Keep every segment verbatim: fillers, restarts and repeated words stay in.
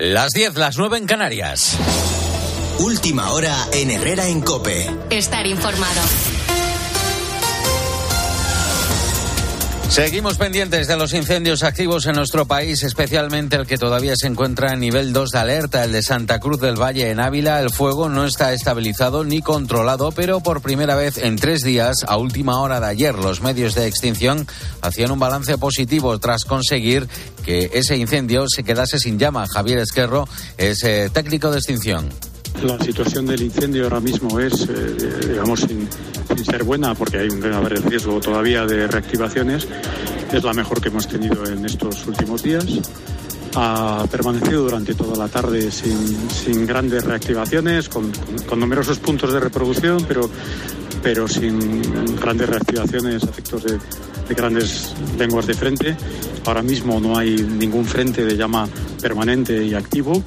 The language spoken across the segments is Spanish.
Las diez, las nueve en Canarias. Última hora en Herrera en COPE. Estar informado. Seguimos pendientes de los incendios activos en nuestro país, especialmente el que todavía se encuentra en nivel dos de alerta, el de Santa Cruz del Valle en Ávila. El fuego no está estabilizado ni controlado, pero por primera vez en tres días, a última hora de ayer, los medios de extinción hacían un balance positivo tras conseguir que ese incendio se quedase sin llama. Javier Esquerro es eh, técnico de extinción. La situación del incendio ahora mismo es, eh, digamos, sin, sin ser buena, porque hay un grave riesgo todavía de reactivaciones. Es la mejor que hemos tenido en estos últimos días. Ha permanecido durante toda la tarde sin, sin grandes reactivaciones, con, con, con numerosos puntos de reproducción, pero, pero sin grandes reactivaciones a efectos de, de grandes lenguas de frente. Ahora mismo no hay ningún frente de llama permanente y activo.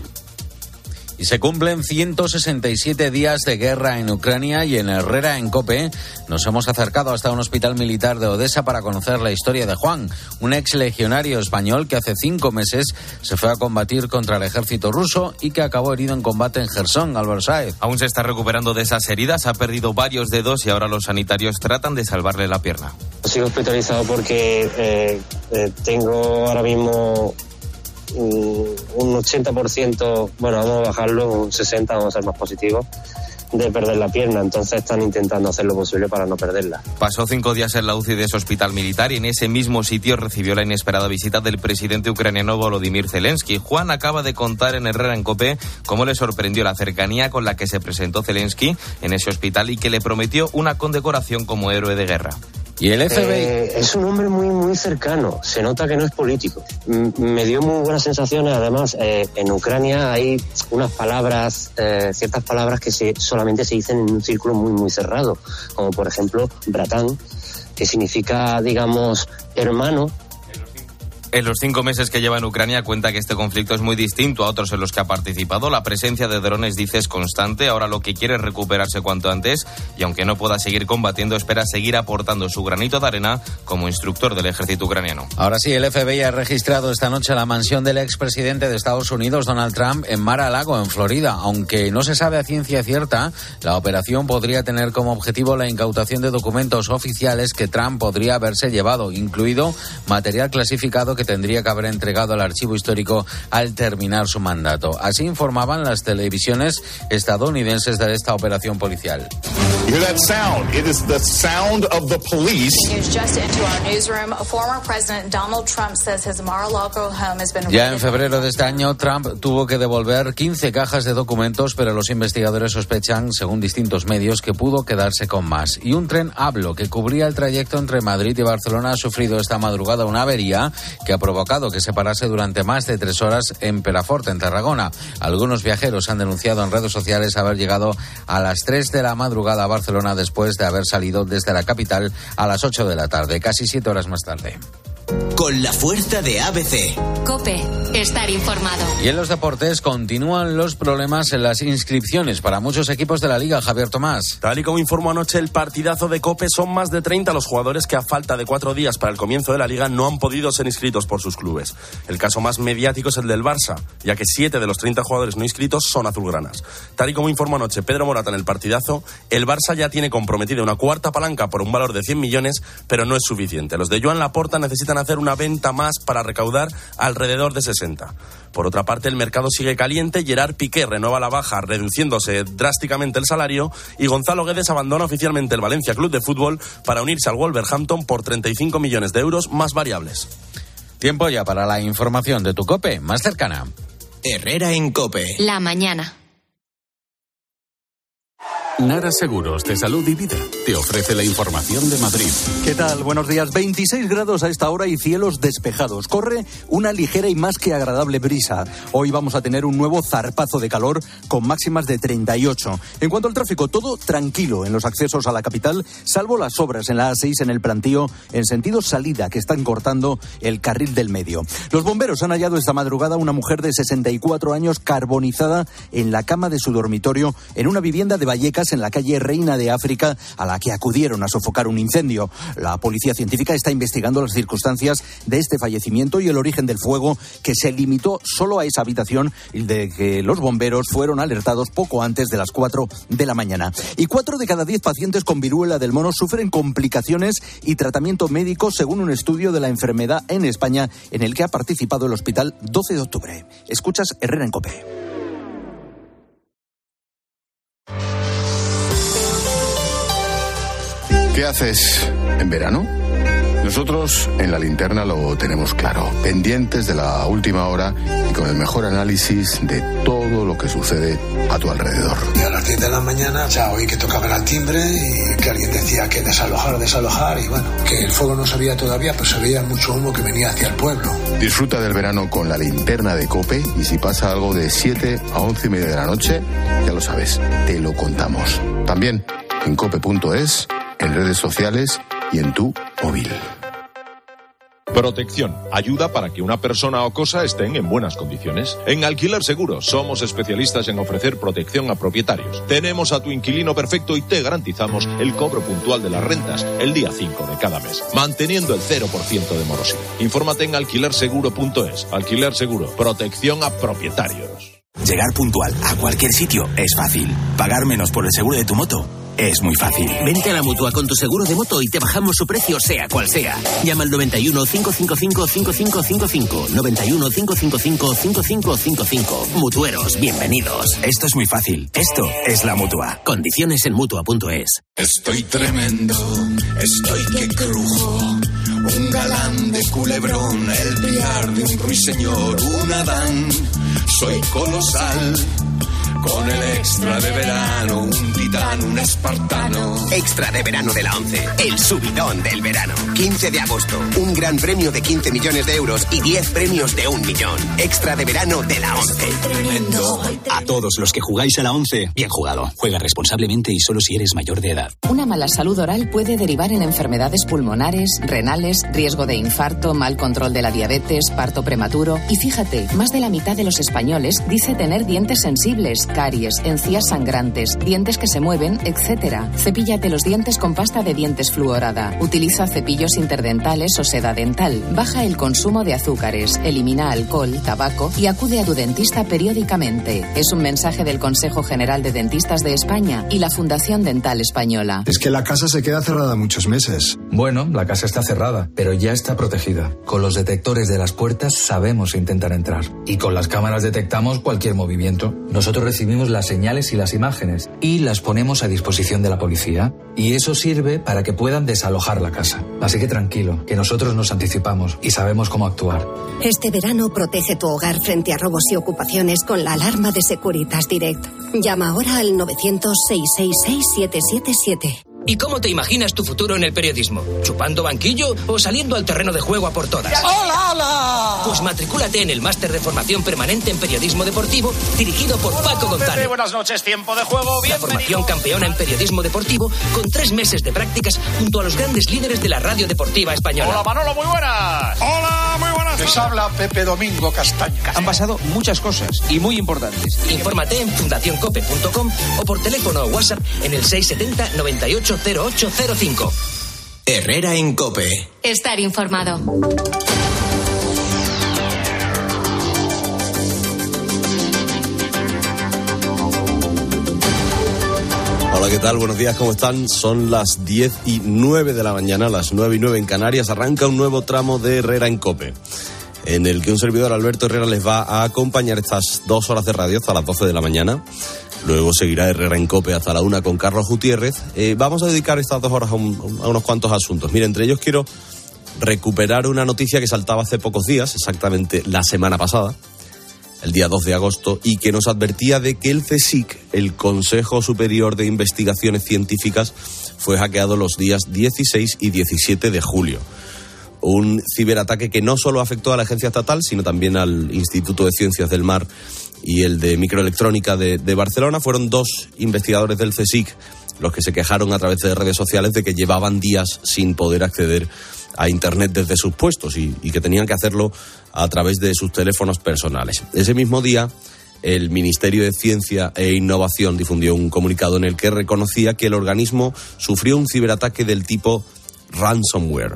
Y se cumplen ciento sesenta y siete días de guerra en Ucrania, y en Herrera en COPE nos hemos acercado hasta un hospital militar de Odessa para conocer la historia de Juan, un ex legionario español que hace cinco meses se fue a combatir contra el ejército ruso y que acabó herido en combate en Jersón. Álvaro Sáez. Aún se está recuperando de esas heridas, ha perdido varios dedos y ahora los sanitarios tratan de salvarle la pierna. Sigo hospitalizado porque eh, eh, tengo ahora mismo un ochenta por ciento, bueno, vamos a bajarlo, un sesenta por ciento, vamos a ser más positivos, de perder la pierna. Entonces están intentando hacer lo posible para no perderla. Pasó cinco días en la U C I de ese hospital militar y en ese mismo sitio recibió la inesperada visita del presidente ucraniano Volodymyr Zelensky. Juan acaba de contar en Herrera en COPE cómo le sorprendió la cercanía con la que se presentó Zelensky en ese hospital y que le prometió una condecoración como héroe de guerra. ¿Y el F B I? Eh, es un hombre muy muy cercano, se nota que no es político. M- me dio muy buenas sensaciones. Además, eh, en Ucrania hay unas palabras, eh, ciertas palabras que se, solamente se dicen en un círculo muy muy cerrado, como por ejemplo bratán, que significa, digamos, hermano. En los cinco meses que lleva en Ucrania cuenta que este conflicto es muy distinto a otros en los que ha participado. La presencia de drones, dice, es constante. Ahora lo que quiere es recuperarse cuanto antes y aunque no pueda seguir combatiendo, espera seguir aportando su granito de arena como instructor del ejército ucraniano. Ahora sí, el F B I ha registrado esta noche la mansión del expresidente de Estados Unidos, Donald Trump, en Mar-a-Lago, en Florida. Aunque no se sabe a ciencia cierta, la operación podría tener como objetivo la incautación de documentos oficiales que Trump podría haberse llevado, incluido material clasificado que tendría que haber entregado al archivo histórico al terminar su mandato. Así informaban las televisiones estadounidenses de esta operación policial. You hear that sound? It is the sound of the police. Just into our newsroom, former President Donald Trump says his Mar-a-Lago home has been. Ya en febrero de este año, Trump tuvo que devolver quince cajas de documentos, pero los investigadores sospechan, según distintos medios, que pudo quedarse con más. Y un tren Avlo que cubría el trayecto entre Madrid y Barcelona ha sufrido esta madrugada una avería que ha provocado que se parase durante más de tres horas en Perafort, en Tarragona. Algunos viajeros han denunciado en redes sociales haber llegado a las tres de la madrugada a Barcelona después de haber salido desde la capital a las ocho de la tarde, casi siete horas más tarde. Con la fuerza de A B C. COPE, estar informado. Y en los deportes continúan los problemas en las inscripciones para muchos equipos de la Liga. Javier Tomás. Tal y como informó anoche el partidazo de COPE, son más de treinta los jugadores que a falta de cuatro días para el comienzo de la Liga no han podido ser inscritos por sus clubes. El caso más mediático es el del Barça, ya que siete de los treinta jugadores no inscritos son azulgranas. Tal y como informó anoche Pedro Morata en el partidazo, el Barça ya tiene comprometida una cuarta palanca por un valor de cien millones, pero no es suficiente. Los de Joan Laporta necesitan hacer una venta más para recaudar alrededor de sesenta. Por otra parte, el mercado sigue caliente. Gerard Piqué renueva la baja, reduciéndose drásticamente el salario, y Gonzalo Guedes abandona oficialmente el Valencia Club de Fútbol para unirse al Wolverhampton por treinta y cinco millones de euros más variables. Tiempo ya para la información de tu COPE más cercana. Herrera en COPE. La mañana. Nara Seguros de Salud y Vida te ofrece la información de Madrid. ¿Qué tal? Buenos días. veintiséis grados a esta hora y cielos despejados. Corre una ligera y más que agradable brisa. Hoy vamos a tener un nuevo zarpazo de calor con máximas de treinta y ocho. En cuanto al tráfico, todo tranquilo en los accesos a la capital, salvo las obras en la A seis en el Plantío en sentido salida que están cortando el carril del medio. Los bomberos han hallado esta madrugada una mujer de sesenta y cuatro años carbonizada en la cama de su dormitorio en una vivienda de Vallecas en la calle Reina de África a la la que acudieron a sofocar un incendio. La policía científica está investigando las circunstancias de este fallecimiento y el origen del fuego, que se limitó solo a esa habitación y de que los bomberos fueron alertados poco antes de las cuatro de la mañana. Y cuatro de cada diez pacientes con viruela del mono sufren complicaciones y tratamiento médico, según un estudio de la enfermedad en España, en el que ha participado el Hospital doce de octubre. Escuchas Herrera en COPE. ¿Qué haces en verano? Nosotros en La Linterna lo tenemos claro, pendientes de la última hora y con el mejor análisis de todo lo que sucede a tu alrededor. Y a las diez de la mañana ya oí que tocaban al timbre y que alguien decía que desalojar o desalojar, y bueno, que el fuego no se veía todavía, pues se veía mucho humo que venía hacia el pueblo. Disfruta del verano con La Linterna de COPE, y si pasa algo de siete a once y media de la noche, ya lo sabes, te lo contamos. También en cope punto es, en redes sociales y en tu móvil. Protección. Ayuda para que una persona o cosa estén en buenas condiciones. En Alquiler Seguro somos especialistas en ofrecer protección a propietarios. Tenemos a tu inquilino perfecto y te garantizamos el cobro puntual de las rentas el día cinco de cada mes, manteniendo el cero por ciento de morosidad. Infórmate en alquiler seguro punto es. Alquiler Seguro. Protección a propietarios. Llegar puntual a cualquier sitio es fácil. Pagar menos por el seguro de tu moto es muy fácil. Vente a la Mutua con tu seguro de moto y te bajamos su precio, sea cual sea. Llama al noventa y uno, cinco cinco cinco, cinco cinco cinco cinco. noventa y uno, cinco cinco cinco, cinco cinco cinco cinco. Mutueros, bienvenidos. Esto es muy fácil. Esto es la Mutua. Condiciones en Mutua punto es. Estoy tremendo, estoy que crujo. Un galán de culebrón, el piar de un ruiseñor, un Adán. Soy colosal. Con el extra de verano, un titán, un espartano. Extra de verano de la ONCE, el subidón del verano. quince de agosto, un gran premio de quince millones de euros y diez premios de un millón. Extra de verano de la ONCE. A todos los que jugáis a la ONCE, bien jugado. Juega responsablemente y solo si eres mayor de edad. Una mala salud oral puede derivar en enfermedades pulmonares, renales, riesgo de infarto, mal control de la diabetes, parto prematuro. Y fíjate, más de la mitad de los españoles dice tener dientes sensibles, caries, encías sangrantes, dientes que se mueven, etcétera. Cepíllate los dientes con pasta de dientes fluorada. Utiliza cepillos interdentales o seda dental. Baja el consumo de azúcares, elimina alcohol, tabaco y acude a tu dentista periódicamente. Es un mensaje del Consejo General de Dentistas de España y la Fundación Dental Española. Es que la casa se queda cerrada muchos meses. Bueno, la casa está cerrada, pero ya está protegida. Con los detectores de las puertas sabemos intentar entrar. Y con las cámaras detectamos cualquier movimiento. Nosotros recibimos Recibimos las señales y las imágenes y las ponemos a disposición de la policía. Y eso sirve para que puedan desalojar la casa. Así que tranquilo, que nosotros nos anticipamos y sabemos cómo actuar. Este verano protege tu hogar frente a robos y ocupaciones con la alarma de Securitas Direct. Llama ahora al novecientos, seiscientos sesenta y seis, siete siete siete. ¿Y cómo te imaginas tu futuro en el periodismo? ¿Chupando banquillo o saliendo al terreno de juego a por todas? ¡Hola, hola! Pues matricúlate en el máster de formación permanente en periodismo deportivo dirigido por Hola, Paco González. Pepe, buenas noches, tiempo de juego, bienvenido. La formación campeona en periodismo deportivo con tres meses de prácticas junto a los grandes líderes de la radio deportiva española. Hola, Manolo, muy buenas. Hola, muy buenas. Les habla Pepe Domingo Castaño. Han pasado muchas cosas y muy importantes. Infórmate en fundación cope punto com o por teléfono o WhatsApp en el seiscientos setenta, noventa y ocho, cero ocho cero cinco. Herrera en COPE. Estar informado. Hola, ¿qué tal? Buenos días, ¿cómo están? Son las diez y nueve de la mañana, las nueve y nueve en Canarias. Arranca un nuevo tramo de Herrera en COPE, en el que un servidor, Alberto Herrera, les va a acompañar estas dos horas de radio hasta las doce de la mañana. Luego seguirá Herrera en COPE hasta la una con Carlos Gutiérrez. Eh, vamos a dedicar estas dos horas a, un, a unos cuantos asuntos. Mira, entre ellos quiero recuperar una noticia que saltaba hace pocos días, exactamente la semana pasada, el día dos de agosto, y que nos advertía de que el CSIC, el Consejo Superior de Investigaciones Científicas, fue hackeado los días dieciséis y diecisiete de julio. Un ciberataque que no solo afectó a la agencia estatal, sino también al Instituto de Ciencias del Mar y el de Microelectrónica de, de Barcelona. Fueron dos investigadores del CSIC los que se quejaron a través de redes sociales de que llevaban días sin poder acceder a Internet desde sus puestos y, y que tenían que hacerlo a través de sus teléfonos personales. Ese mismo día, el Ministerio de Ciencia e Innovación difundió un comunicado en el que reconocía que el organismo sufrió un ciberataque del tipo ransomware.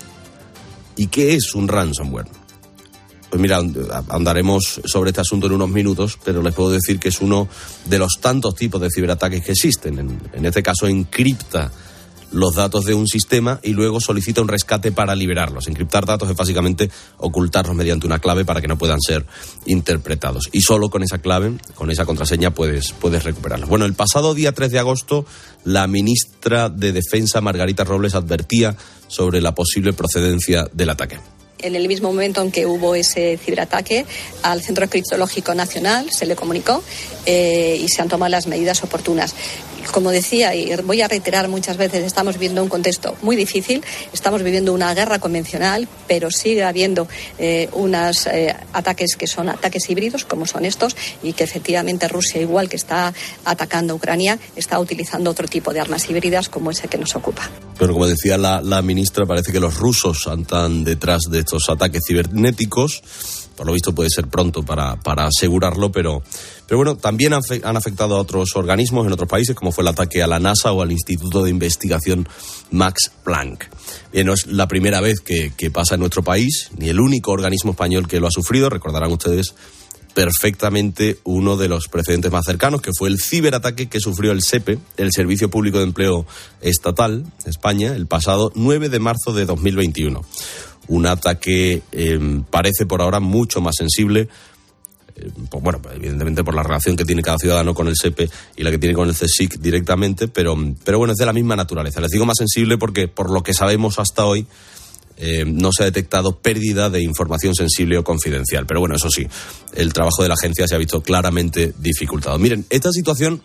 ¿Y qué es un ransomware? Pues mira, andaremos sobre este asunto en unos minutos, pero les puedo decir que es uno de los tantos tipos de ciberataques que existen. En, en este caso, encripta los datos de un sistema y luego solicita un rescate para liberarlos. Encriptar datos es básicamente ocultarlos mediante una clave para que no puedan ser interpretados. Y solo con esa clave, con esa contraseña, puedes, puedes recuperarlos. Bueno, el pasado día tres de agosto, la ministra de Defensa, Margarita Robles, advertía sobre la posible procedencia del ataque. En el mismo momento en que hubo ese ciberataque, al Centro Criptológico Nacional se le comunicó eh, y se han tomado las medidas oportunas. Como decía, y voy a reiterar muchas veces, estamos viviendo un contexto muy difícil, estamos viviendo una guerra convencional, pero sigue habiendo eh, unos eh, ataques que son ataques híbridos, como son estos, y que efectivamente Rusia, igual que está atacando a Ucrania, está utilizando otro tipo de armas híbridas como ese que nos ocupa. Pero como decía la, la ministra, parece que los rusos andan detrás de estos ataques cibernéticos. Por lo visto puede ser pronto para, para asegurarlo, pero, pero bueno, también han, fe, han afectado a otros organismos en otros países, como fue el ataque a la NASA o al Instituto de Investigación Max Planck. Bien, no es la primera vez que, que pasa en nuestro país, ni el único organismo español que lo ha sufrido. Recordarán ustedes perfectamente uno de los precedentes más cercanos, que fue el ciberataque que sufrió el SEPE, el Servicio Público de Empleo Estatal de España, el pasado nueve de marzo de dos mil veintiuno. Un ataque eh, parece por ahora mucho más sensible, eh, pues, bueno, evidentemente por la relación que tiene cada ciudadano con el SEPE y la que tiene con el CSIC directamente, pero, pero bueno, es de la misma naturaleza. Les digo más sensible porque, por lo que sabemos hasta hoy, eh, no se ha detectado pérdida de información sensible o confidencial. Pero bueno, eso sí, el trabajo de la agencia se ha visto claramente dificultado. Miren, esta situación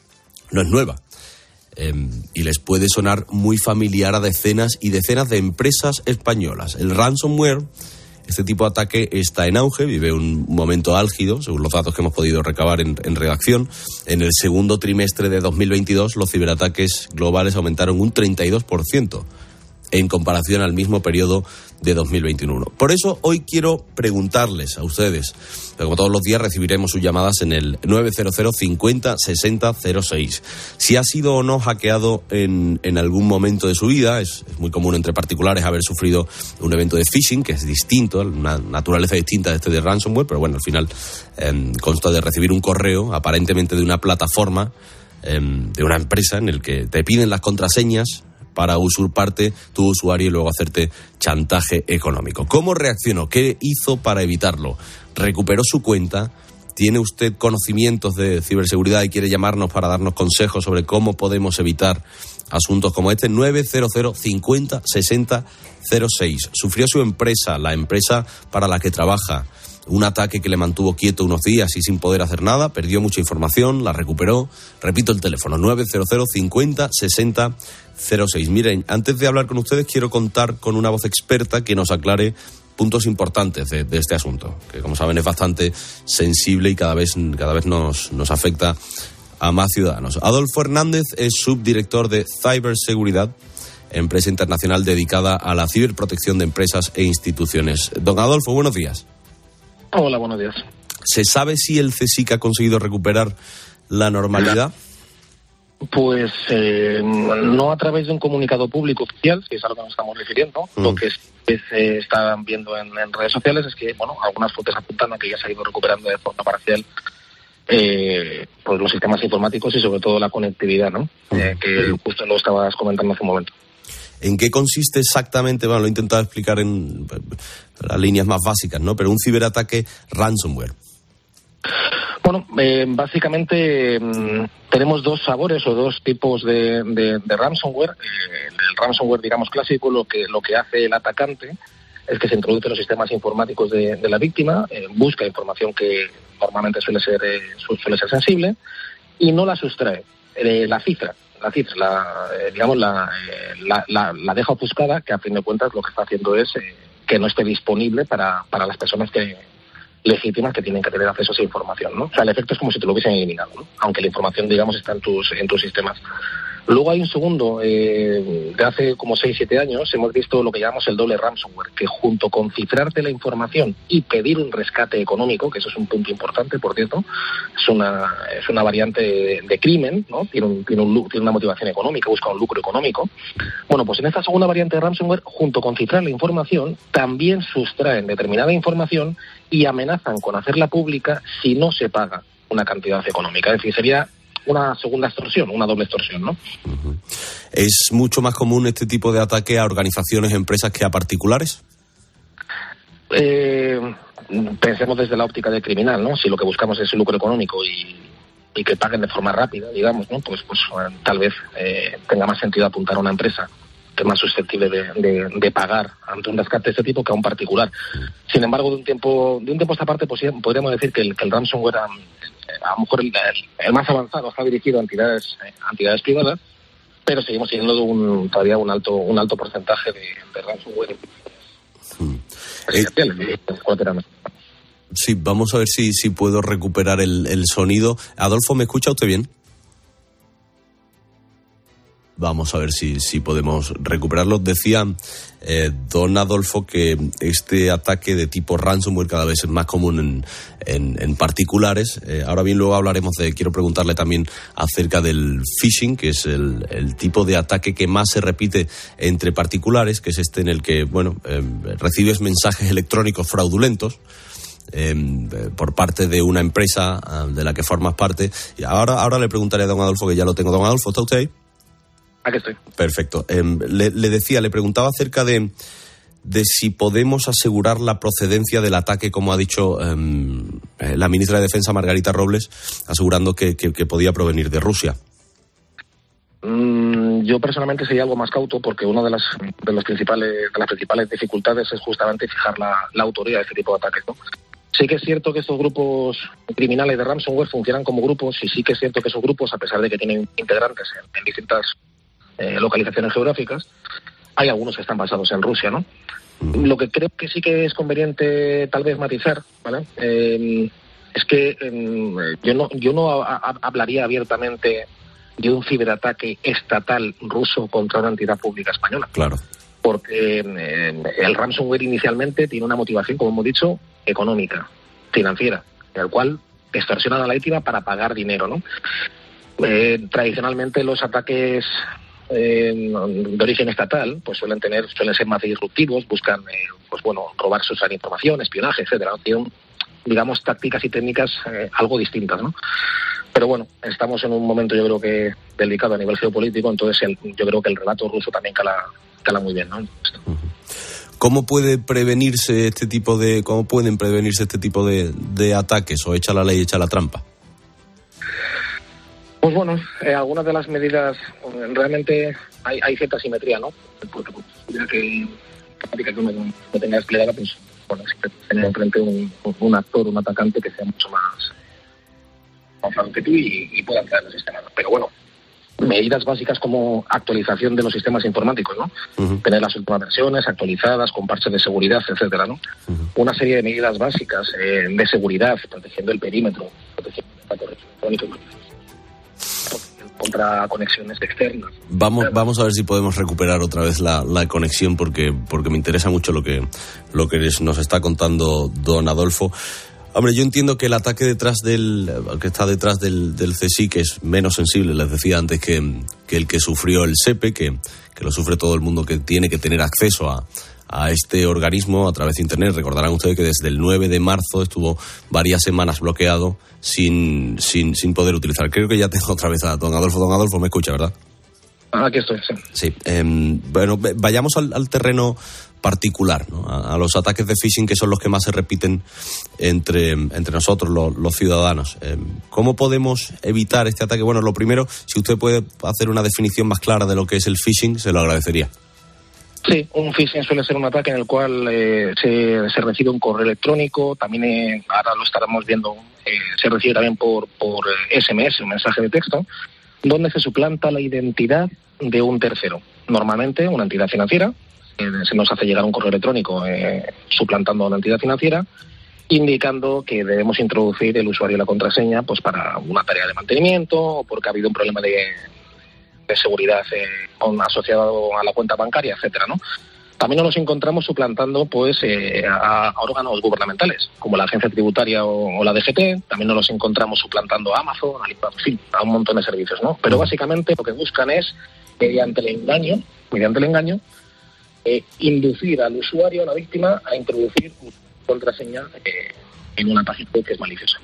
no es nueva. Eh, y les puede sonar muy familiar a decenas y decenas de empresas españolas. El ransomware, este tipo de ataque, está en auge, vive un momento álgido, según los datos que hemos podido recabar en, en redacción. En el segundo trimestre de dos mil veintidós, los ciberataques globales aumentaron un treinta y dos por ciento en comparación al mismo periodo de dos mil veintiuno. Por eso hoy quiero preguntarles a ustedes, como todos los días recibiremos sus llamadas en el nueve cero cero cincuenta sesenta cero seis. Si ha sido o no hackeado en, en algún momento de su vida, es, es muy común entre particulares haber sufrido un evento de phishing, que es distinto, una naturaleza distinta de este de ransomware, pero bueno, al final eh, consta de recibir un correo aparentemente de una plataforma, eh, de una empresa en el que te piden las contraseñas para usurparte tu usuario y luego hacerte chantaje económico. ¿Cómo reaccionó? ¿Qué hizo para evitarlo? ¿Recuperó su cuenta? ¿Tiene usted conocimientos de ciberseguridad y quiere llamarnos para darnos consejos sobre cómo podemos evitar asuntos como este? nueve cero cero cincuenta sesenta cero seis. Sufrió su empresa, la empresa para la que trabaja, un ataque que le mantuvo quieto unos días y sin poder hacer nada, perdió mucha información, la recuperó. Repito el teléfono, nueve cero cero cincuenta sesenta cero seis. Miren, antes de hablar con ustedes quiero contar con una voz experta que nos aclare puntos importantes de, de este asunto, que como saben es bastante sensible y cada vez, cada vez nos, nos afecta a más ciudadanos. Adolfo Hernández es subdirector de Ciberseguridad, empresa internacional dedicada a la ciberprotección de empresas e instituciones. Don Adolfo, buenos días. Hola, buenos días. ¿Se sabe si el CSIC ha conseguido recuperar la normalidad? Pues eh, no a través de un comunicado público oficial, si es a lo que nos estamos refiriendo. Mm. Lo que se eh, están viendo en, en redes sociales es que, bueno, algunas fuentes apuntan a que ya se ha ido recuperando de forma parcial eh, pues los sistemas informáticos y sobre todo la conectividad, ¿no? Mm. Eh, que justo lo estabas comentando hace un momento. ¿En qué consiste exactamente? Bueno, lo he intentado explicar en las líneas más básicas, ¿no? Pero un ciberataque ransomware. Bueno, eh, básicamente mmm, tenemos dos sabores o dos tipos de, de, de ransomware. Eh, el ransomware, digamos, clásico, lo que lo que hace el atacante es que se introduce en los sistemas informáticos de, de la víctima, eh, busca información que normalmente suele ser eh, suele ser sensible y no la sustrae, eh, la cifra. La cifra, la, eh, digamos, la, eh, la, la, la deja ofuscada, que a fin de cuentas lo que está haciendo es eh, que no esté disponible para, para las personas que legítimas que tienen que tener acceso a esa información, ¿no? O sea, el efecto es como si te lo hubiesen eliminado, ¿no? Aunque la información, digamos, está en tus en tus sistemas. Luego hay un segundo, eh, de hace como seis siete años hemos visto lo que llamamos el doble ransomware, que junto con cifrarte la información y pedir un rescate económico, que eso es un punto importante, por cierto, es una es una variante de, de crimen, ¿no? Tiene, un, tiene, un, tiene una motivación económica, busca un lucro económico. Bueno, pues en esta segunda variante de ransomware, junto con cifrar la información, también sustraen determinada información y amenazan con hacerla pública si no se paga una cantidad económica. Es decir, sería una segunda extorsión, una doble extorsión, ¿no? Uh-huh. ¿Es mucho más común este tipo de ataque a organizaciones, empresas que a particulares? Eh, pensemos desde la óptica del criminal, ¿no? Si lo que buscamos es el lucro económico y, y que paguen de forma rápida, digamos, ¿no? Pues, pues eh, tal vez eh, tenga más sentido apuntar a una empresa que es más susceptible de, de, de pagar ante un rescate de este tipo que a un particular. Sin embargo, de un tiempo de un tiempo a esta parte, pues podríamos decir que el, que el ransomware, a, a lo mejor el, el, el más avanzado, está dirigido a entidades, eh, a entidades privadas, pero seguimos teniendo un, todavía un alto un alto porcentaje de, de ransomware. Hmm. Eh, sí, vamos a ver si, si puedo recuperar el, el sonido. Adolfo, ¿me escucha usted bien? Vamos a ver si, si podemos recuperarlo. Decía eh, don Adolfo que este ataque de tipo ransomware cada vez es más común en, en, en particulares. Eh, ahora bien, luego hablaremos de, quiero preguntarle también acerca del phishing, que es el, el tipo de ataque que más se repite entre particulares, que es este en el que, bueno, eh, recibes mensajes electrónicos fraudulentos Eh, por parte de una empresa eh, de la que formas parte. Y ahora, ahora le preguntaré a don Adolfo, que ya lo tengo. Don Adolfo, ¿está usted ahí? Aquí estoy. Perfecto. Eh, le, le decía, le preguntaba acerca de, de si podemos asegurar la procedencia del ataque, como ha dicho eh, la ministra de Defensa, Margarita Robles, asegurando que, que, que podía provenir de Rusia. Mm, yo personalmente sería algo más cauto, porque una de las de los principales de las principales dificultades es justamente fijar la, la autoría de este tipo de ataques, ¿no? Sí que es cierto que estos grupos criminales de ransomware funcionan como grupos, y sí que es cierto que esos grupos, a pesar de que tienen integrantes en, en distintas eh, localizaciones geográficas, hay algunos que están basados en Rusia, ¿no? Lo que creo que sí que es conveniente tal vez matizar, ¿vale? Eh, es que eh, yo no yo no a, a, hablaría abiertamente de un ciberataque estatal ruso contra una entidad pública española. Claro. Porque eh, el ransomware inicialmente tiene una motivación, como hemos dicho, económica, financiera, en el cual extorsionan a la víctima para pagar dinero, ¿no? Eh, tradicionalmente los ataques eh, de origen estatal pues suelen tener suelen ser más disruptivos, buscan eh, pues bueno robar, usar información, espionaje, etcétera, ¿no? Tienen, digamos, tácticas y técnicas eh, algo distintas, ¿no? Pero bueno, estamos en un momento, yo creo que delicado a nivel geopolítico, entonces el, yo creo que el relato ruso también cala, cala muy bien, ¿no? ¿Cómo puede prevenirse este tipo de, cómo pueden prevenirse este tipo de, de ataques? ¿O echa la ley, echa la trampa? Pues bueno, eh, algunas de las medidas, realmente hay, hay cierta simetría, ¿no? Porque ya que que uno no tenga desplegada, pues bueno, tener enfrente un, un actor, un atacante que sea mucho más avanzado que tú y, y pueda entrar en el sistema. Pero bueno, medidas básicas como actualización de los sistemas informáticos, ¿no? Uh-huh. Tener las últimas versiones actualizadas con parches de seguridad, etcétera, ¿no? Uh-huh. Una serie de medidas básicas eh, de seguridad, protegiendo el perímetro, protegiendo el datos electrónicos, contra conexiones externas. Vamos, vamos a ver si podemos recuperar otra vez la, la conexión, porque porque me interesa mucho lo que lo que nos está contando don Adolfo. Hombre, yo entiendo que el ataque detrás del que está detrás del, del C S I C es menos sensible, les decía antes, que, que el que sufrió el SEPE, que, que lo sufre todo el mundo que tiene que tener acceso a, a este organismo a través de Internet. Recordarán ustedes que desde el nueve de marzo estuvo varias semanas bloqueado sin, sin, sin poder utilizar. Creo que ya tengo otra vez a don Adolfo. Don Adolfo, me escucha, ¿verdad? Aquí estoy, sí. Sí. Eh, bueno, vayamos al, al terreno particular, ¿no? A, a los ataques de phishing, que son los que más se repiten entre, entre nosotros, los, los ciudadanos. Eh, ¿Cómo podemos evitar este ataque? Bueno, lo primero, si usted puede hacer una definición más clara de lo que es el phishing, se lo agradecería. Sí, un phishing suele ser un ataque en el cual eh, se, se recibe un correo electrónico, también eh, ahora lo estaremos viendo, eh, se recibe también por, por S M S, un mensaje de texto, donde se suplanta la identidad de un tercero, normalmente una entidad financiera. Eh, se nos hace llegar un correo electrónico eh, suplantando a una entidad financiera, indicando que debemos introducir el usuario y la contraseña pues para una tarea de mantenimiento o porque ha habido un problema de, de seguridad eh, asociado a la cuenta bancaria, etcétera, ¿no? También nos los encontramos suplantando pues eh, a, a órganos gubernamentales, como la Agencia Tributaria o, o la D G T. También nos los encontramos suplantando a Amazon, a, en fin, a un montón de servicios, ¿no? Pero básicamente lo que buscan es, mediante el engaño, mediante el engaño, eh, inducir al usuario, a la víctima, a introducir una contraseña eh, en una página que es maliciosa.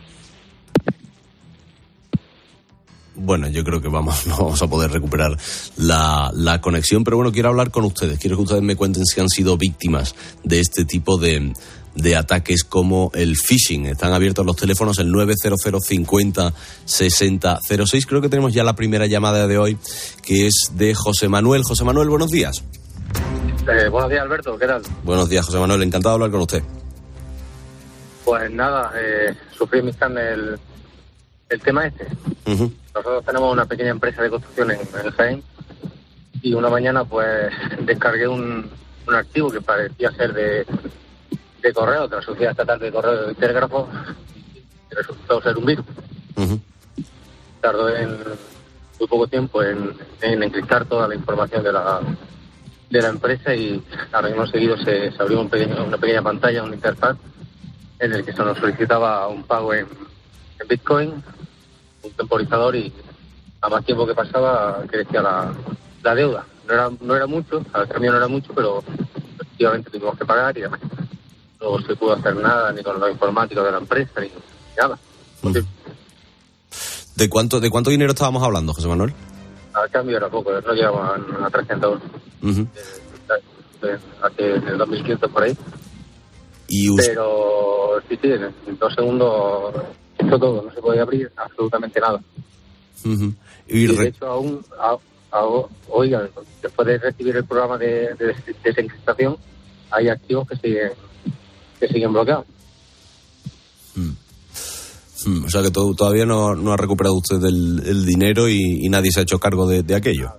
Bueno, yo creo que vamos, no vamos a poder recuperar la, la conexión, pero bueno, quiero hablar con ustedes. Quiero que ustedes me cuenten si han sido víctimas de este tipo de, de ataques como el phishing. Están abiertos los teléfonos, el nueve cero cero cincuenta sesenta cero seis. Creo que tenemos ya la primera llamada de hoy, que es de José Manuel. José Manuel, buenos días. Eh, buenos días, Alberto, ¿qué tal? Buenos días, José Manuel, encantado de hablar con usted. Pues nada, eh, sufrí mi stand el, el tema este. Uh-huh. Nosotros tenemos una pequeña empresa de construcción en, en Jaén y una mañana pues descargué un, un archivo que parecía ser de, de correo, de la Sociedad Estatal de Correo y Telégrafo, y resultó ser un virus. Uh-huh. Tardó en muy poco tiempo en, en encriptar toda la información de la de la empresa y a mismo seguido se, se abrió un pequeño, una pequeña pantalla, una interfaz en el que se nos solicitaba un pago en, en Bitcoin, un temporizador, y a más tiempo que pasaba crecía la, la deuda. No era no era mucho, al cambio no era mucho, pero efectivamente tuvimos que pagar y además no se pudo hacer nada ni con los informáticos de la empresa ni, ni nada. Uh-huh. ¿De cuánto de cuánto dinero estábamos hablando, José Manuel? Al cambio era poco, no llegaban a trescientos euros. Uh-huh. eh, hace en el dos mil quince por ahí. ¿Y usted? Pero sí, sí, en dos segundos hizo todo, no se podía abrir absolutamente nada. Uh-huh. Y, y de re... hecho aún, a, a, oigan, después de recibir el programa de, de, de desencriptación, hay archivos que siguen que siguen bloqueados. Uh-huh. O sea que todo, todavía no, no ha recuperado usted el, el dinero y, y nadie se ha hecho cargo de, de aquello.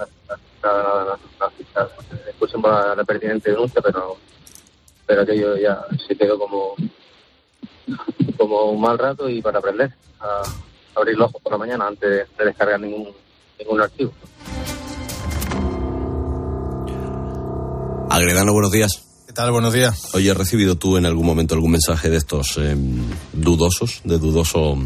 Pusimos la, la pertinente denuncia, pero pero aquello ya se quedó como como un mal rato y para aprender a abrir los ojos por la mañana antes de, de descargar ningún ningún archivo. Agredano, buenos días. ¿Qué tal? Buenos días. Oye, ¿has recibido tú en algún momento algún mensaje de estos eh, dudosos, de dudoso?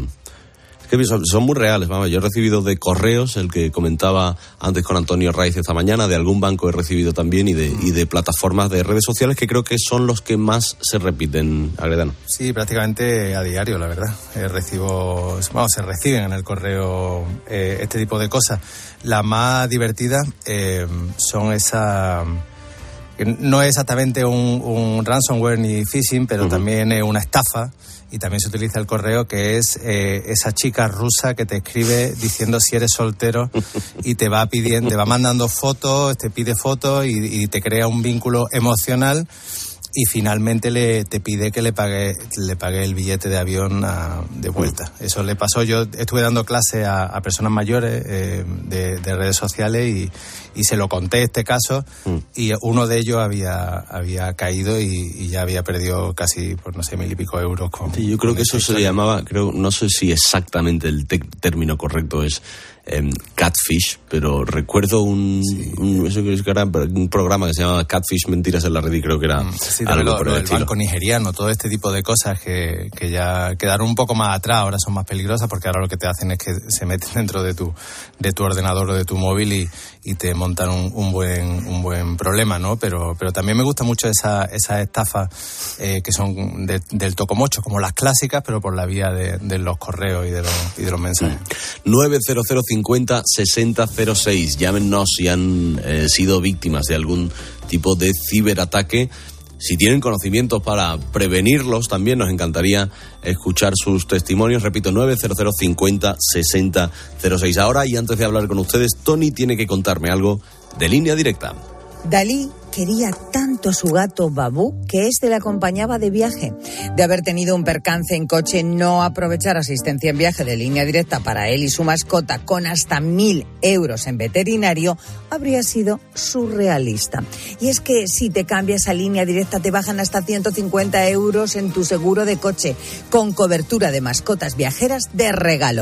Es que son, son muy reales, vamos. Yo he recibido de correos, el que comentaba antes con Antonio Raiz esta mañana, de algún banco he recibido también y de, y de plataformas de redes sociales que creo que son los que más se repiten, Agredano. Sí, prácticamente a diario, la verdad. Eh, recibo, vamos, se reciben en el correo eh, este tipo de cosas. Las más divertidas eh, son esas... No es exactamente un, un ransomware ni phishing, pero uh-huh. también es una estafa, y también se utiliza el correo, que es eh, esa chica rusa que te escribe diciendo si eres soltero y te va pidiendo, te va mandando fotos, te pide fotos y, y te crea un vínculo emocional, y finalmente le te pide que le pague le pague el billete de avión a, de vuelta. Eso le pasó. Yo estuve dando clase a, a personas mayores eh, de, de redes sociales y, y se lo conté este caso, mm. y uno de ellos había había caído y, y ya había perdido casi, pues no sé, mil y pico euros. Con, sí, yo creo con que eso historia. Se le llamaba, creo, no sé si exactamente el te- término correcto es eh, catfish, pero recuerdo un, sí. un, eso que era un programa que se llamaba Catfish, Mentiras en la Red, y creo que era sí, algo lo, por el, lo el banco nigeriano, todo este tipo de cosas que, que ya quedaron un poco más atrás, ahora son más peligrosas porque ahora lo que te hacen es que se meten dentro de tu de tu ordenador o de tu móvil y, y te montan un, un buen un buen problema, ¿no? Pero pero también me gusta mucho esa esas estafas eh, que son de, del tocomocho, como las clásicas, pero por la vía de, de los correos y de los y de los mensajes. nueve cero cero cincuenta sesenta cero seis. Llámenos si han eh, sido víctimas de algún tipo de ciberataque. Si tienen conocimientos para prevenirlos, también nos encantaría escuchar sus testimonios. Repito, nueve cero cero cincuenta sesenta cero seis. Ahora, y antes de hablar con ustedes, Tony tiene que contarme algo de Línea Directa. Dalí quería tanto a su gato Babú que este le acompañaba de viaje. De haber tenido un percance en coche, no aprovechar asistencia en viaje de Línea Directa para él y su mascota con hasta mil euros en veterinario habría sido surrealista. Y es que si te cambias a Línea Directa te bajan hasta ciento cincuenta euros en tu seguro de coche, con cobertura de mascotas viajeras de regalo.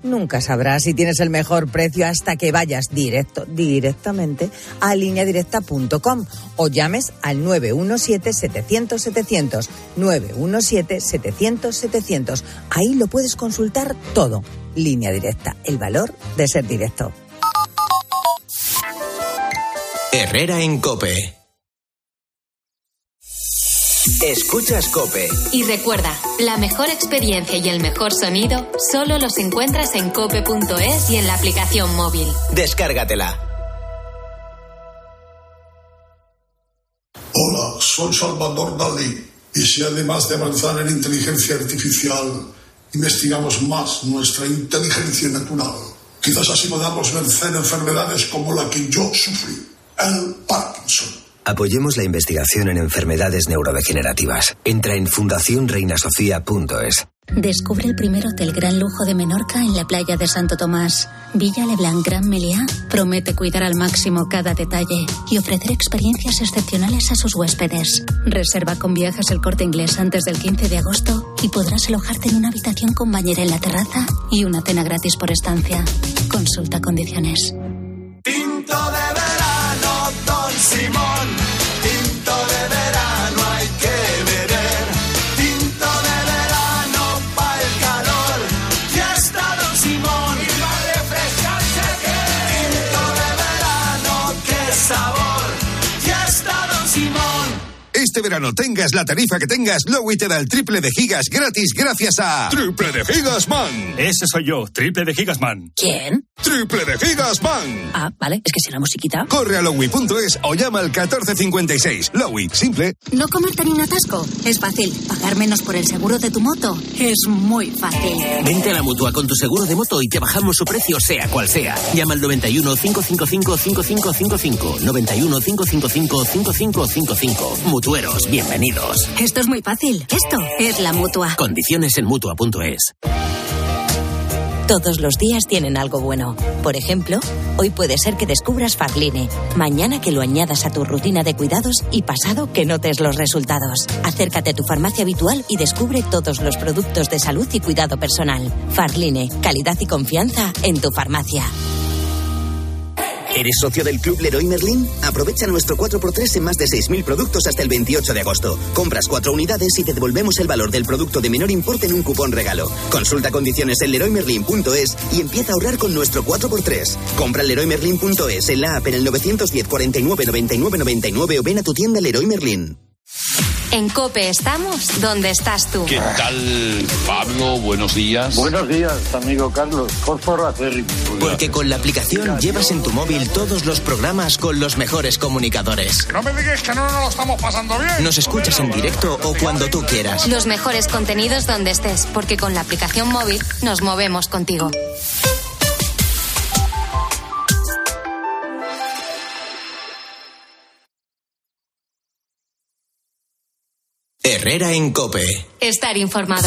Nunca sabrás si tienes el mejor precio hasta que vayas directo, directamente a línea directa punto com o llames al nueve uno siete, setecientos, setecientos, nueve uno siete, setecientos, setecientos. Ahí lo puedes consultar todo. Línea Directa, el valor de ser directo. Herrera en COPE. Escuchas COPE. Y recuerda, la mejor experiencia y el mejor sonido solo los encuentras en cope punto es y en la aplicación móvil. Descárgatela. Hola, soy Salvador Dalí. Y si además de avanzar en inteligencia artificial, investigamos más nuestra inteligencia natural, quizás así podamos vencer enfermedades como la que yo sufrí, el Parkinson. Apoyemos la investigación en enfermedades neurodegenerativas. Entra en fundación reina sofía punto es. Descubre el primer hotel gran lujo de Menorca en la playa de Santo Tomás. Villa Leblanc Gran Meliá promete cuidar al máximo cada detalle y ofrecer experiencias excepcionales a sus huéspedes. Reserva con Viajes El Corte Inglés antes del quince de agosto y podrás alojarte en una habitación con bañera en la terraza y una cena gratis por estancia. Consulta condiciones. Tinto de verano, Don Simón. Tinto de verano hay que beber. Tinto de verano pa' el calor. Ya está Don Simón. Y va a refrescarse que. Tinto de verano, qué sabor. Ya está Don Simón. Este verano, tengas la tarifa que tengas, Lowy te da el triple de gigas gratis gracias a... ¡Triple de Gigas Man! Ese soy yo, Triple de Gigas Man. ¿Quién? ¡Triple de Gigas Man! Ah, vale, es que si la musiquita... Corre a lowy punto es o llama al catorce cincuenta y seis. Lowy, simple. No comerte ni un atasco. Es fácil. Pagar menos por el seguro de tu moto. Es muy fácil. Vente a la Mutua con tu seguro de moto y te bajamos su precio sea cual sea. Llama al noventa y uno, cinco cinco cinco, cinco cinco cinco cinco. noventa y uno, cinco cinco cinco, cinco cinco cinco cinco. Mutueros, bienvenidos. Esto es muy fácil. Esto es la Mutua. Condiciones en mutua punto es. Todos los días tienen algo bueno. Por ejemplo, hoy puede ser que descubras Farline, mañana que lo añadas a tu rutina de cuidados y pasado que notes los resultados. Acércate a tu farmacia habitual y descubre todos los productos de salud y cuidado personal. Farline, calidad y confianza en tu farmacia. ¿Eres socio del Club Leroy Merlin? Aprovecha nuestro cuatro por tres en más de seis mil productos hasta el veintiocho de agosto. Compras cuatro unidades y te devolvemos el valor del producto de menor importe en un cupón regalo. Consulta condiciones en leroy merlin punto es y empieza a ahorrar con nuestro cuatro por tres. Compra en leroy merlin punto es, en la app en el nueve diez, cuarenta y nueve, noventa y nueve, noventa y nueve o ven a tu tienda Leroy Merlin. En COPE estamos donde estás tú. ¿Qué tal, Pablo? Buenos días. Buenos días, amigo Carlos. Fósforo acérrimo. Porque con la aplicación llevas en tu móvil todos los programas con los mejores comunicadores. No me digas que no nos lo estamos pasando bien. Nos escuchas en directo o cuando tú quieras. Los mejores contenidos donde estés, porque con la aplicación móvil nos movemos contigo. Herrera en COPE. Estar informado.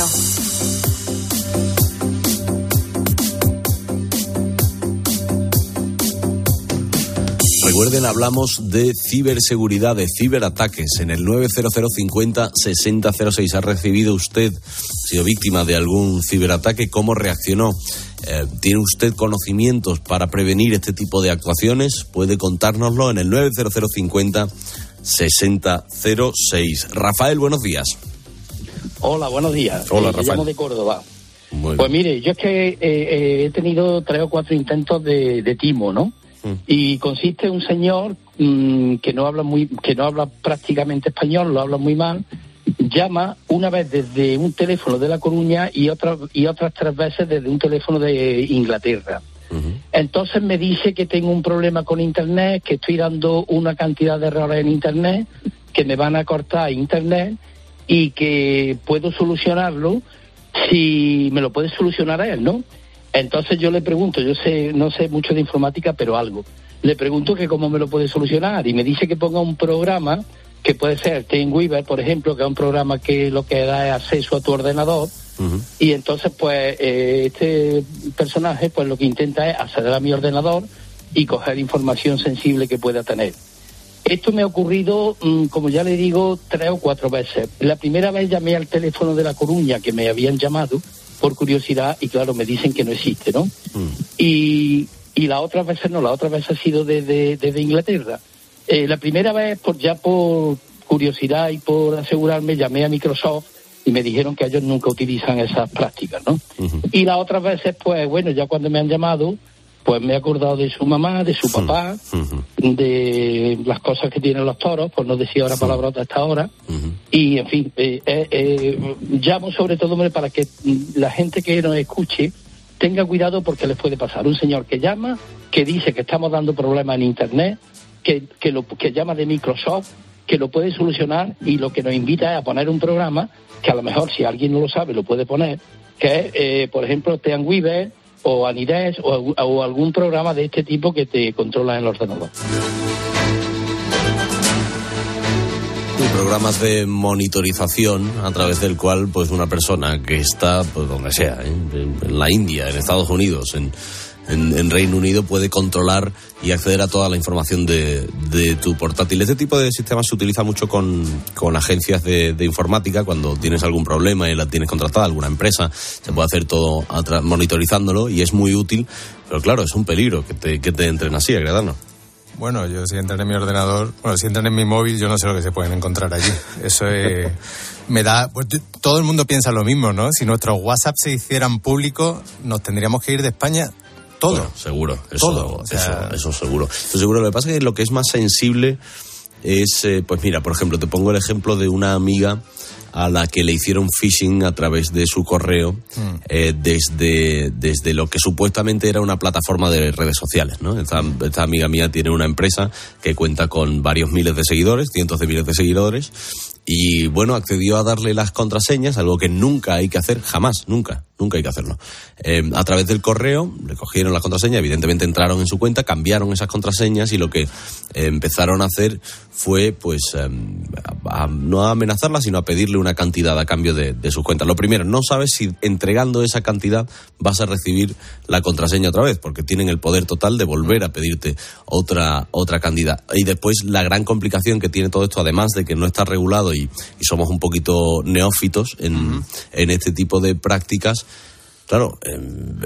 Recuerden, hablamos de ciberseguridad, de ciberataques. En el nueve cero cero cincuenta sesenta cero seis. ¿Ha recibido usted, ha sido víctima de algún ciberataque? ¿Cómo reaccionó? Eh, ¿Tiene usted conocimientos para prevenir este tipo de actuaciones? Puede contárnoslo en el nueve cero cero cincuenta sesenta cero seis. Rafael, buenos días. Hola, buenos días. Hola, eh, Rafael. Me llamo de Córdoba. Muy Pues bien. mire, yo es que eh, eh, he tenido tres o cuatro intentos de, de timo, ¿no? Mm. Y consiste en un señor mmm, que no habla muy, que no habla prácticamente español, lo habla muy mal. Llama una vez desde un teléfono de La Coruña y otras y otras tres veces desde un teléfono de Inglaterra. Uh-huh. Entonces me dice que tengo un problema con Internet, que estoy dando una cantidad de errores en Internet, que me van a cortar Internet y que puedo solucionarlo si me lo puede solucionar él, ¿no? Entonces yo le pregunto, yo sé no sé mucho de informática, pero algo. Le pregunto que cómo me lo puede solucionar y me dice que ponga un programa que puede ser TeamWeaver, por ejemplo, que es un programa que lo que da es acceso a tu ordenador. Uh-huh. Y entonces pues eh, este personaje pues lo que intenta es acceder a mi ordenador y coger información sensible que pueda tener. Esto me ha ocurrido, mmm, como ya le digo, tres o cuatro veces. La primera vez llamé al teléfono de La Coruña, que me habían llamado, por curiosidad, y claro, me dicen que no existe, ¿no? Mm. Y, y las otras veces no, las otras veces ha sido desde, desde Inglaterra. Eh, la primera vez, por ya por curiosidad y por asegurarme, llamé a Microsoft y me dijeron que ellos nunca utilizan esas prácticas, ¿no? Uh-huh. Y las otras veces, pues bueno, ya cuando me han llamado, pues me he acordado de su mamá, de su papá, uh-huh. de las cosas que tienen los toros, por no decir ahora sí. palabrotas hasta ahora. Uh-huh. Y, en fin, eh, eh, eh, llamo sobre todo, hombre, para que la gente que nos escuche tenga cuidado porque les puede pasar. Un señor que llama, que dice que estamos dando problemas en Internet, que, que, lo, que llama de Microsoft, que lo puede solucionar, y lo que nos invita es a poner un programa que a lo mejor, si alguien no lo sabe, lo puede poner, que es, eh, por ejemplo, Teamweaver o Anides o, o algún programa de este tipo que te controla en el ordenador. Programas de monitorización a través del cual pues una persona que está pues donde sea, ¿eh? en la India, en Estados Unidos, en, en, en Reino Unido, puede controlar y acceder a toda la información de, de tu portátil. Este tipo de sistemas se utiliza mucho con, con agencias de, de informática. Cuando tienes algún problema y la tienes contratada alguna empresa, se puede hacer todo atra- monitorizándolo, y es muy útil, pero claro, es un peligro que te, que te entren así, Agredano. Bueno, yo si entran en mi ordenador, bueno, si entran en mi móvil, yo no sé lo que se pueden encontrar allí. Eso es, me da, pues todo el mundo piensa lo mismo, ¿no? Si nuestros WhatsApp se hicieran públicos, nos tendríamos que ir de España todo. Bueno, seguro, eso, todo, o sea... eso, eso seguro. Eso seguro. Lo que pasa es que lo que es más sensible es, eh, pues mira, por ejemplo, te pongo el ejemplo de una amiga a la que le hicieron phishing a través de su correo mm. eh, desde, desde lo que supuestamente era una plataforma de redes sociales, ¿no? Esta, esta amiga mía tiene una empresa que cuenta con varios miles de seguidores, cientos de miles de seguidores, y bueno, accedió a darle las contraseñas, algo que nunca hay que hacer, jamás, nunca, nunca hay que hacerlo. Eh, a través del correo le cogieron las contraseñas, evidentemente entraron en su cuenta, cambiaron esas contraseñas, y lo que eh, empezaron a hacer fue, pues, eh, a, a, no a amenazarla, sino a pedirle una cantidad a cambio de, de sus cuentas. Lo primero, no sabes si entregando esa cantidad vas a recibir la contraseña otra vez, porque tienen el poder total de volver a pedirte otra, otra cantidad. Y después la gran complicación que tiene todo esto, además de que no está regulado y, y somos un poquito neófitos en, uh-huh. en este tipo de prácticas. Claro, eh,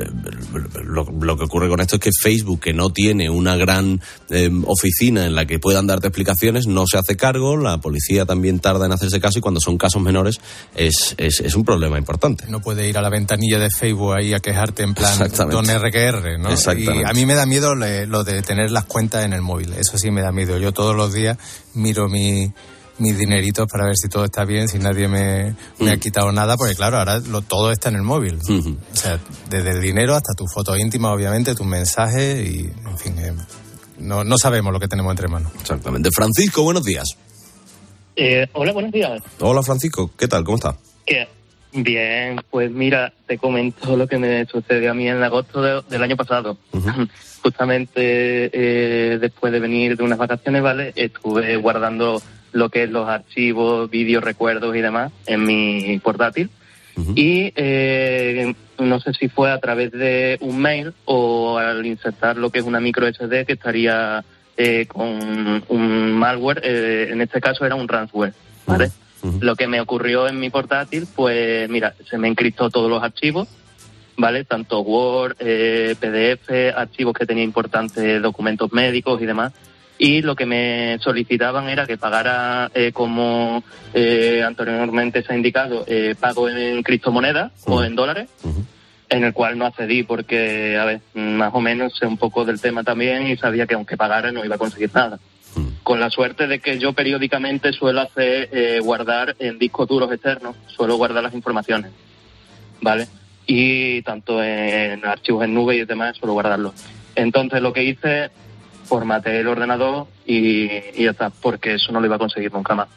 lo, lo que ocurre con esto es que Facebook, que no tiene una gran eh, oficina en la que puedan darte explicaciones, no se hace cargo, la policía también tarda en hacerse caso, y cuando son casos menores es, es, es un problema importante. No puede ir a la ventanilla de Facebook ahí a quejarte en plan don R que R, ¿no? Exactamente. Y a mí me da miedo le, lo de tener las cuentas en el móvil, eso sí me da miedo. Yo todos los días miro mi... mis dineritos para ver si todo está bien, si nadie me, me mm. ha quitado nada, porque claro, ahora lo, todo está en el móvil. Mm-hmm. O sea, desde el dinero hasta tus fotos íntimas, obviamente, tus mensajes y, en fin, eh, no, no sabemos lo que tenemos entre manos. Exactamente. Francisco, buenos días. Eh, hola, buenos días. Hola, Francisco. ¿Qué tal? ¿Cómo estás? ¿Qué? Bien, pues mira, te comento lo que me sucedió a mí en agosto de, del año pasado. Uh-huh. Justamente eh, después de venir de unas vacaciones, ¿vale? Estuve guardando lo que es los archivos, vídeos, recuerdos y demás en mi portátil. Uh-huh. Y eh, no sé si fue a través de un mail o al insertar lo que es una micro ese de que estaría eh, con un malware, eh, en este caso era un ransomware, ¿vale? Uh-huh. Lo que me ocurrió en mi portátil, pues mira, se me encriptó todos los archivos, ¿vale? Tanto Word, eh, P D F, archivos que tenía importantes, documentos médicos y demás. Y lo que me solicitaban era que pagara, eh, como eh, anteriormente se ha indicado, eh, pago en criptomonedas uh-huh. o en dólares, uh-huh. en el cual no accedí porque, a ver, más o menos sé un poco del tema también y sabía que aunque pagara no iba a conseguir nada. Uh-huh. Con la suerte de que yo periódicamente suelo hacer eh, guardar en discos duros externos, suelo guardar las informaciones, ¿vale? Y tanto en archivos en nube y demás suelo guardarlos. Entonces lo que hice... formateé el ordenador y, y ya está, porque eso no lo iba a conseguir nunca más.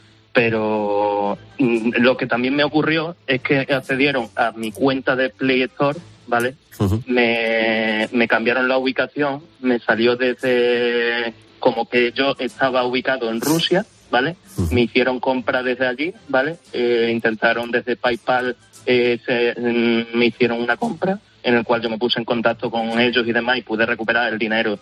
Pero lo que también me ocurrió es que accedieron a mi cuenta de Play Store, ¿vale? Uh-huh. Me, me cambiaron la ubicación, me salió desde como que yo estaba ubicado en Rusia, ¿vale? Uh-huh. Me hicieron compra desde allí, ¿vale? Eh, intentaron desde PayPal, eh, se, me hicieron una compra en el cual yo me puse en contacto con ellos y demás y pude recuperar el dinero.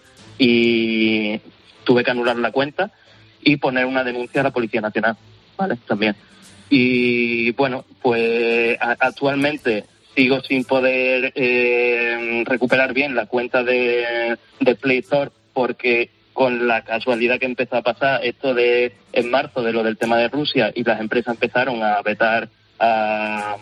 Y tuve que anular la cuenta y poner una denuncia a la Policía Nacional, ¿vale? También. Y bueno, pues a- actualmente sigo sin poder eh, recuperar bien la cuenta de, de Play Store, porque con la casualidad que empezó a pasar esto de en marzo de lo del tema de Rusia, y las empresas empezaron a vetar a,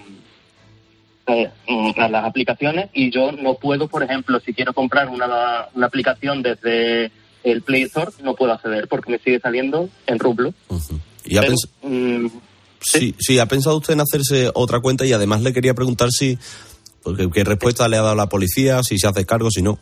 a las aplicaciones, y yo no puedo, por ejemplo, si quiero comprar una, una aplicación desde el Play Store, no puedo acceder porque me sigue saliendo en rublo. Uh-huh. ¿Y ha Pero, pens- mm, sí, sí, ha pensado usted en hacerse otra cuenta? Y además le quería preguntar si, porque, qué respuesta le ha dado la policía, si se hace cargo, si no.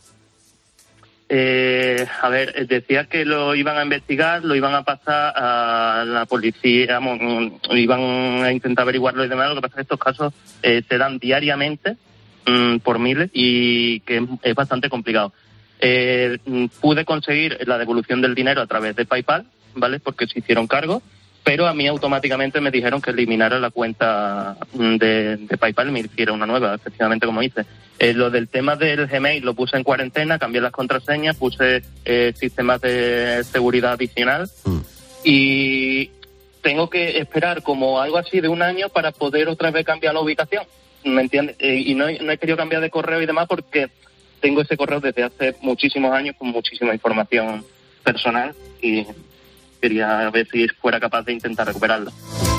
Eh, a ver, decía que lo iban a investigar, lo iban a pasar a la policía, vamos, iban a intentar averiguarlo y demás. Lo que pasa es que estos casos eh, se dan diariamente mmm, por miles, y que es bastante complicado. Eh, pude conseguir la devolución del dinero a través de PayPal, ¿vale? Porque se hicieron cargo, pero a mí automáticamente me dijeron que eliminara la cuenta de, de PayPal y me hiciera una nueva, efectivamente, como hice. Eh, lo del tema del Gmail lo puse en cuarentena, cambié las contraseñas, puse eh, sistemas de seguridad adicional mm. y tengo que esperar como algo así de un año para poder otra vez cambiar la ubicación, ¿me entiendes? Eh, y no he, no he querido cambiar de correo y demás porque tengo ese correo desde hace muchísimos años con muchísima información personal y quería ver si fuera capaz de intentar recuperarlo.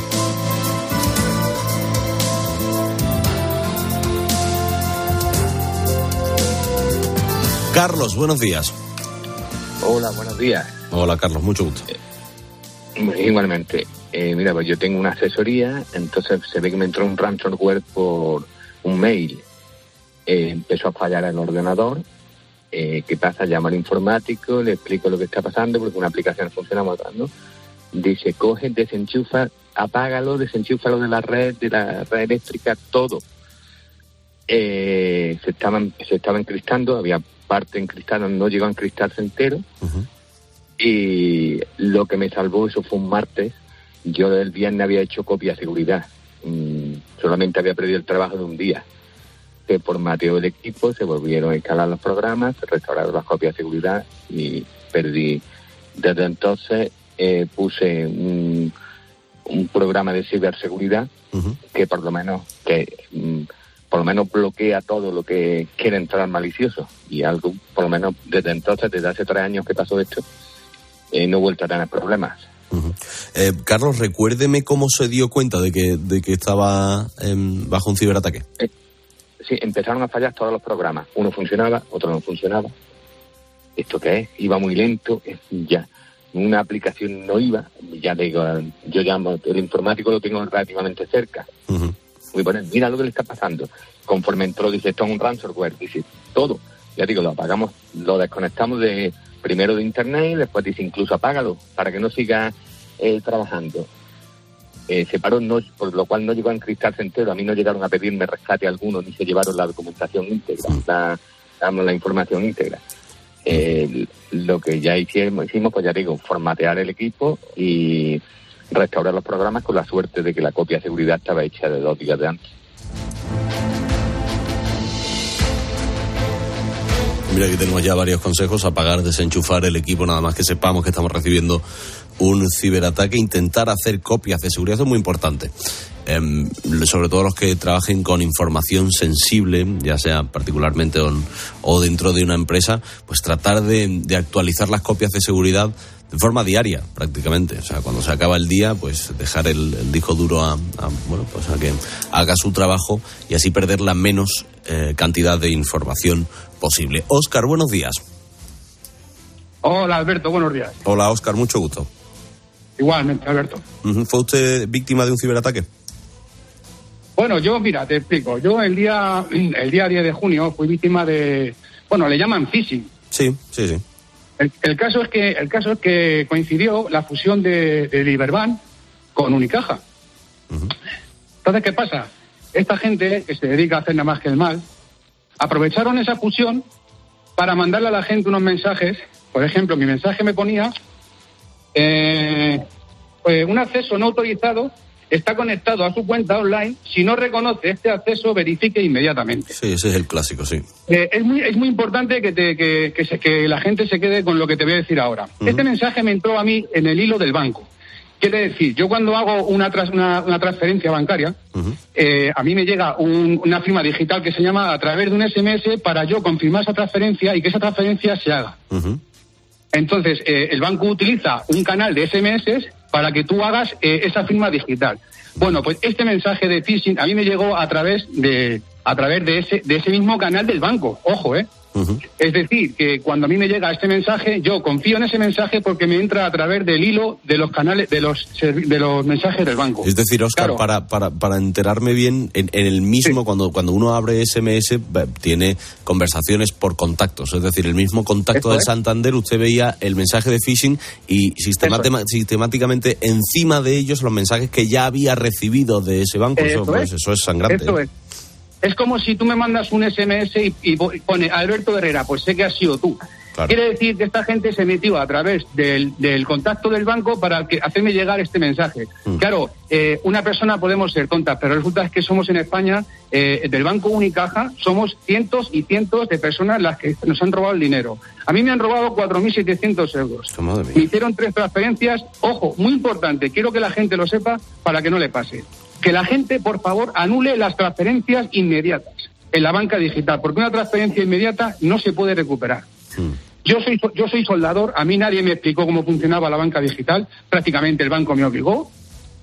Carlos, buenos días. Hola, buenos días. Hola, Carlos, mucho gusto. Eh, igualmente. Eh, mira, pues yo tengo una asesoría, entonces se ve que me entró un ransomware por un mail. Eh, empezó a fallar el ordenador. Eh, ¿Qué pasa? Llamo al informático, le explico lo que está pasando, porque una aplicación funciona mal, ¿no? Dice, coge, desenchufa, apágalo, desenchúfalo de la red, de la red eléctrica, todo. Eh, se estaban se estaba encristando, había parte encristada, no llegó a encristarse entero. Uh-huh. Y lo que me salvó, eso fue un martes. Yo el viernes había hecho copia de seguridad. Mm, solamente había perdido el trabajo de un día. Se formateó el equipo, se volvieron a instalar los programas, se restauraron las copias de seguridad y perdí. Desde entonces eh, puse un, un programa de ciberseguridad uh-huh. que por lo menos que mm, por lo menos bloquea todo lo que quiere entrar malicioso, y algo, por lo menos desde entonces, desde hace tres años que pasó esto, eh, no he vuelto a tener problemas. Uh-huh. Eh, Carlos, recuérdeme cómo se dio cuenta de que de que estaba eh, bajo un ciberataque. Eh, sí, empezaron a fallar todos los programas. Uno funcionaba, otro no funcionaba. ¿Esto qué es? Iba muy lento, ya. Una aplicación no iba, ya digo, yo llamo, el informático lo tengo relativamente cerca. Uh-huh. Muy bueno, mira lo que le está pasando. Conforme entró, dice, esto es un ransomware, dice, todo. Ya digo, lo apagamos, lo desconectamos de primero de internet, y después dice, incluso apágalo, para que no siga eh, trabajando. Eh, se paró, no, por lo cual no llegó a encriptarse entero. A mí no llegaron a pedirme rescate alguno, ni se llevaron la documentación íntegra, la, damos la información íntegra. Eh, lo que ya hicimos, hicimos, pues ya digo, formatear el equipo y restaurar los programas, con la suerte de que la copia de seguridad estaba hecha de dos días de antes. Mira, aquí tenemos ya varios consejos: apagar, desenchufar el equipo, nada más que sepamos que estamos recibiendo un ciberataque, intentar hacer copias de seguridad, eso es muy importante. Eh, sobre todo los que trabajen con información sensible, ya sea particularmente on, o dentro de una empresa, pues tratar de, de actualizar las copias de seguridad de forma diaria, prácticamente. O sea, cuando se acaba el día, pues dejar el, el disco duro a, a, bueno, pues a que haga su trabajo y así perder la menos eh, cantidad de información posible. Óscar, buenos días. Hola, Alberto, buenos días. Hola, Óscar, mucho gusto. Igualmente, Alberto. Uh-huh. ¿Fue usted víctima de un ciberataque? Bueno, yo, mira, te explico. Yo el día el día diez de junio fui víctima de, bueno, le llaman phishing. Sí, sí, sí. El, el caso es que el caso es que coincidió la fusión de, de Liberbank con Unicaja. Uh-huh. Entonces, ¿qué pasa? Esta gente que se dedica a hacer nada más que el mal, aprovecharon esa fusión para mandarle a la gente unos mensajes. Por ejemplo, mi mensaje me ponía eh, pues un acceso no autorizado está conectado a su cuenta online. Si no reconoce este acceso, verifique inmediatamente. Sí, ese es el clásico, sí. Eh, es muy es muy importante que, te, que, que, se, que la gente se quede con lo que te voy a decir ahora. Uh-huh. Este mensaje me entró a mí en el hilo del banco. Quiere decir, yo cuando hago una, tras, una, una transferencia bancaria, uh-huh. eh, a mí me llega un, una firma digital que se llama a través de un ese eme ese para yo confirmar esa transferencia y que esa transferencia se haga. Uh-huh. Entonces, eh, el banco utiliza un canal de ese eme ese para que tú hagas eh, esa firma digital. Bueno, pues este mensaje de phishing a mí me llegó a través de a través de ese de ese mismo canal del banco. Ojo, ¿eh? Uh-huh. Es decir, que cuando a mí me llega este mensaje, yo confío en ese mensaje porque me entra a través del hilo de los canales, de los de los mensajes del banco. Es decir, Óscar, claro. para, para, para enterarme bien, en, en el mismo, sí. cuando, cuando uno abre ese eme ese, tiene conversaciones por contactos. Es decir, el mismo contacto del Santander, usted veía el mensaje de phishing y sistemátima, sistemáticamente encima de ellos los mensajes que ya había recibido de ese banco. Eso, eso, pues, es. eso es sangrante. Eso es. Es como si tú me mandas un ese eme ese y, y pone Alberto Herrera, pues sé que has sido tú. Claro. Quiere decir que esta gente se metió a través del, del contacto del banco para que, hacerme llegar este mensaje. Mm. Claro, eh, una persona podemos ser tontas, pero resulta que somos en España, eh, del Banco Unicaja, somos cientos y cientos de personas las que nos han robado el dinero. A mí me han robado cuatro mil setecientos euros. Me hicieron tres transferencias. Ojo, muy importante, quiero que la gente lo sepa para que no le pase. Que la gente, por favor, anule las transferencias inmediatas en la banca digital, porque una transferencia inmediata no se puede recuperar. Mm. Yo soy yo soy soldador, a mí nadie me explicó cómo funcionaba la banca digital, prácticamente el banco me obligó.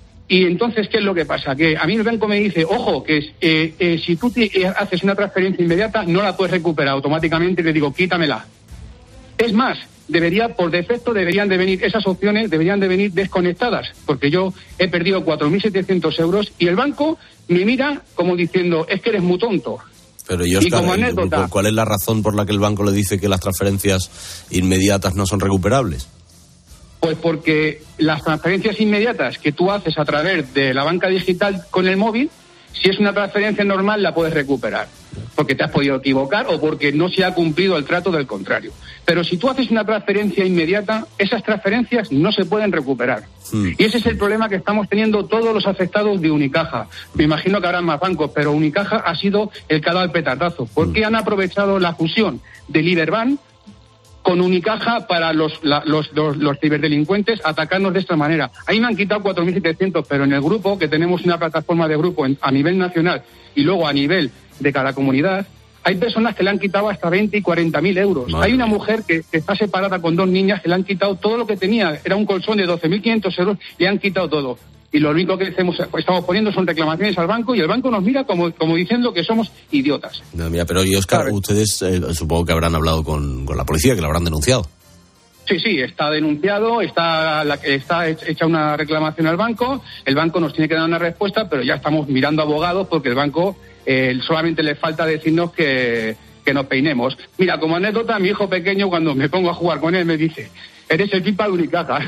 Y entonces, ¿qué es lo que pasa? Que a mí el banco me dice, ojo, que eh, eh, si tú te, eh, haces una transferencia inmediata, no la puedes recuperar automáticamente, y le digo, quítamela. Es más, debería, por defecto, deberían de venir, esas opciones deberían de venir desconectadas, porque yo he perdido cuatro mil setecientos euros y el banco me mira como diciendo, es que eres muy tonto. Pero y, Óscar, y como anécdota, ¿cuál es la razón por la que el banco le dice que las transferencias inmediatas no son recuperables? Pues porque las transferencias inmediatas que tú haces a través de la banca digital con el móvil, si es una transferencia normal la puedes recuperar, porque te has podido equivocar o porque no se ha cumplido el trato del contrario. Pero si tú haces una transferencia inmediata, esas transferencias no se pueden recuperar. Mm. Y ese es el problema que estamos teniendo todos los afectados de Unicaja. Me imagino que habrá más bancos, pero Unicaja ha sido el que ha dado el petardazo, porque mm. han aprovechado la fusión de Liberbank con Unicaja para los, la, los, los, los ciberdelincuentes atacarnos de esta manera. Ahí me han quitado cuatro mil setecientos, pero en el grupo, que tenemos una plataforma de grupo en, a nivel nacional y luego a nivel de cada comunidad, hay personas que le han quitado hasta veinte y cuarenta mil euros. Madre. Hay una mujer que, que está separada con dos niñas que le han quitado todo lo que tenía. Era un colchón de doce mil quinientos euros, le han quitado todo. Y lo único que hacemos, estamos poniendo son reclamaciones al banco y el banco nos mira como, como diciendo que somos idiotas. No, mira, pero y Óscar, ¿sabes? Ustedes eh, supongo que habrán hablado con, con la policía, que lo habrán denunciado. Sí, sí, está denunciado, está, la, está hecha una reclamación al banco, el banco nos tiene que dar una respuesta, pero ya estamos mirando abogados porque el banco eh, solamente le falta decirnos que, que nos peinemos. Mira, como anécdota, mi hijo pequeño, cuando me pongo a jugar con él, me dice, eres el pipa de Unicaja.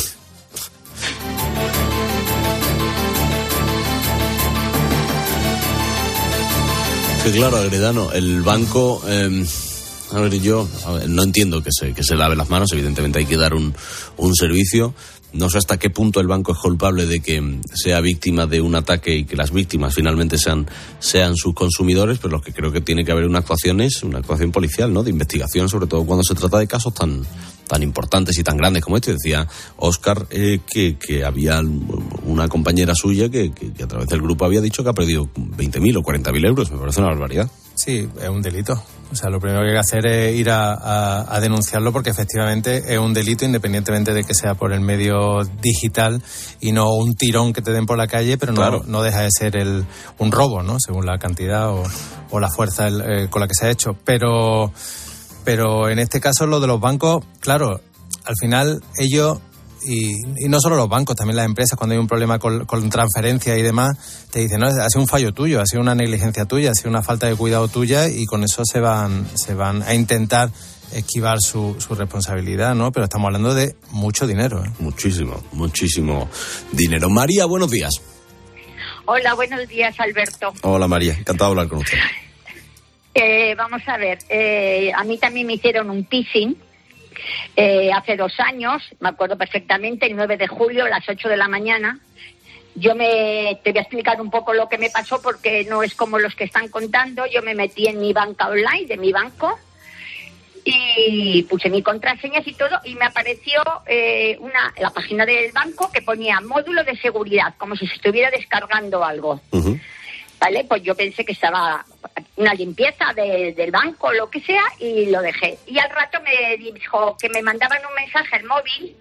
Sí, claro, Agredano, el banco... Eh... A ver, yo a ver, no entiendo que se que se lave las manos, evidentemente hay que dar un, un servicio. No sé hasta qué punto el banco es culpable de que sea víctima de un ataque y que las víctimas finalmente sean sean sus consumidores, pero lo que creo que tiene que haber una actuación es una actuación policial, ¿no? De investigación, sobre todo cuando se trata de casos tan tan importantes y tan grandes como este. Decía Óscar eh, que, que había una compañera suya que, que, que a través del grupo había dicho que ha perdido veinte mil o cuarenta mil euros. Me parece una barbaridad. Sí, es un delito. O sea, lo primero que hay que hacer es ir a, a, a denunciarlo porque efectivamente es un delito independientemente de que sea por el medio digital y no un tirón que te den por la calle, pero no, claro. no deja de ser el, un robo, ¿no? Según la cantidad o, o la fuerza el, eh, con la que se ha hecho. Pero, pero en este caso lo de los bancos, claro, al final ellos... Y, y no solo los bancos, también las empresas, cuando hay un problema con, con transferencia y demás, te dicen, no, ha sido un fallo tuyo, ha sido una negligencia tuya, ha sido una falta de cuidado tuya, y con eso se van se van a intentar esquivar su, su responsabilidad, ¿no? Pero estamos hablando de mucho dinero, ¿eh? Muchísimo, muchísimo dinero. María, buenos días. Hola, buenos días, Alberto. Hola, María, encantado de hablar con usted. Eh, vamos a ver, eh, a mí también me hicieron un phishing. Eh, hace dos años, me acuerdo perfectamente, el nueve de julio, a las ocho de la mañana. Yo me te voy a explicar un poco lo que me pasó porque no es como los que están contando. Yo me metí en mi banca online de mi banco y puse mis contraseñas y todo, y me apareció eh, una la página del banco que ponía módulo de seguridad, como si se estuviera descargando algo. Uh-huh. Vale, pues yo pensé que estaba una limpieza de, del banco o lo que sea, y lo dejé. Y al rato me dijo que me mandaban un mensaje al móvil,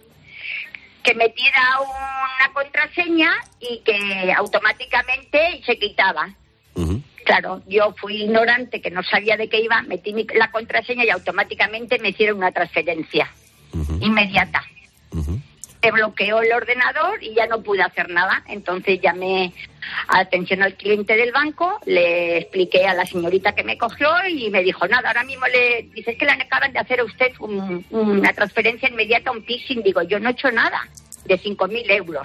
que metiera una contraseña y que automáticamente se quitaba. Uh-huh. Claro, yo fui ignorante, que no sabía de qué iba, metí mi, la contraseña y automáticamente me hicieron una transferencia uh-huh. inmediata. Uh-huh. Se bloqueó el ordenador y ya no pude hacer nada. Entonces llamé a atención al cliente del banco, le expliqué a la señorita que me cogió y me dijo, nada, ahora mismo le dice, es que le acaban de hacer a usted un, una transferencia inmediata, un phishing. Digo, yo no he hecho nada, de cinco mil euros.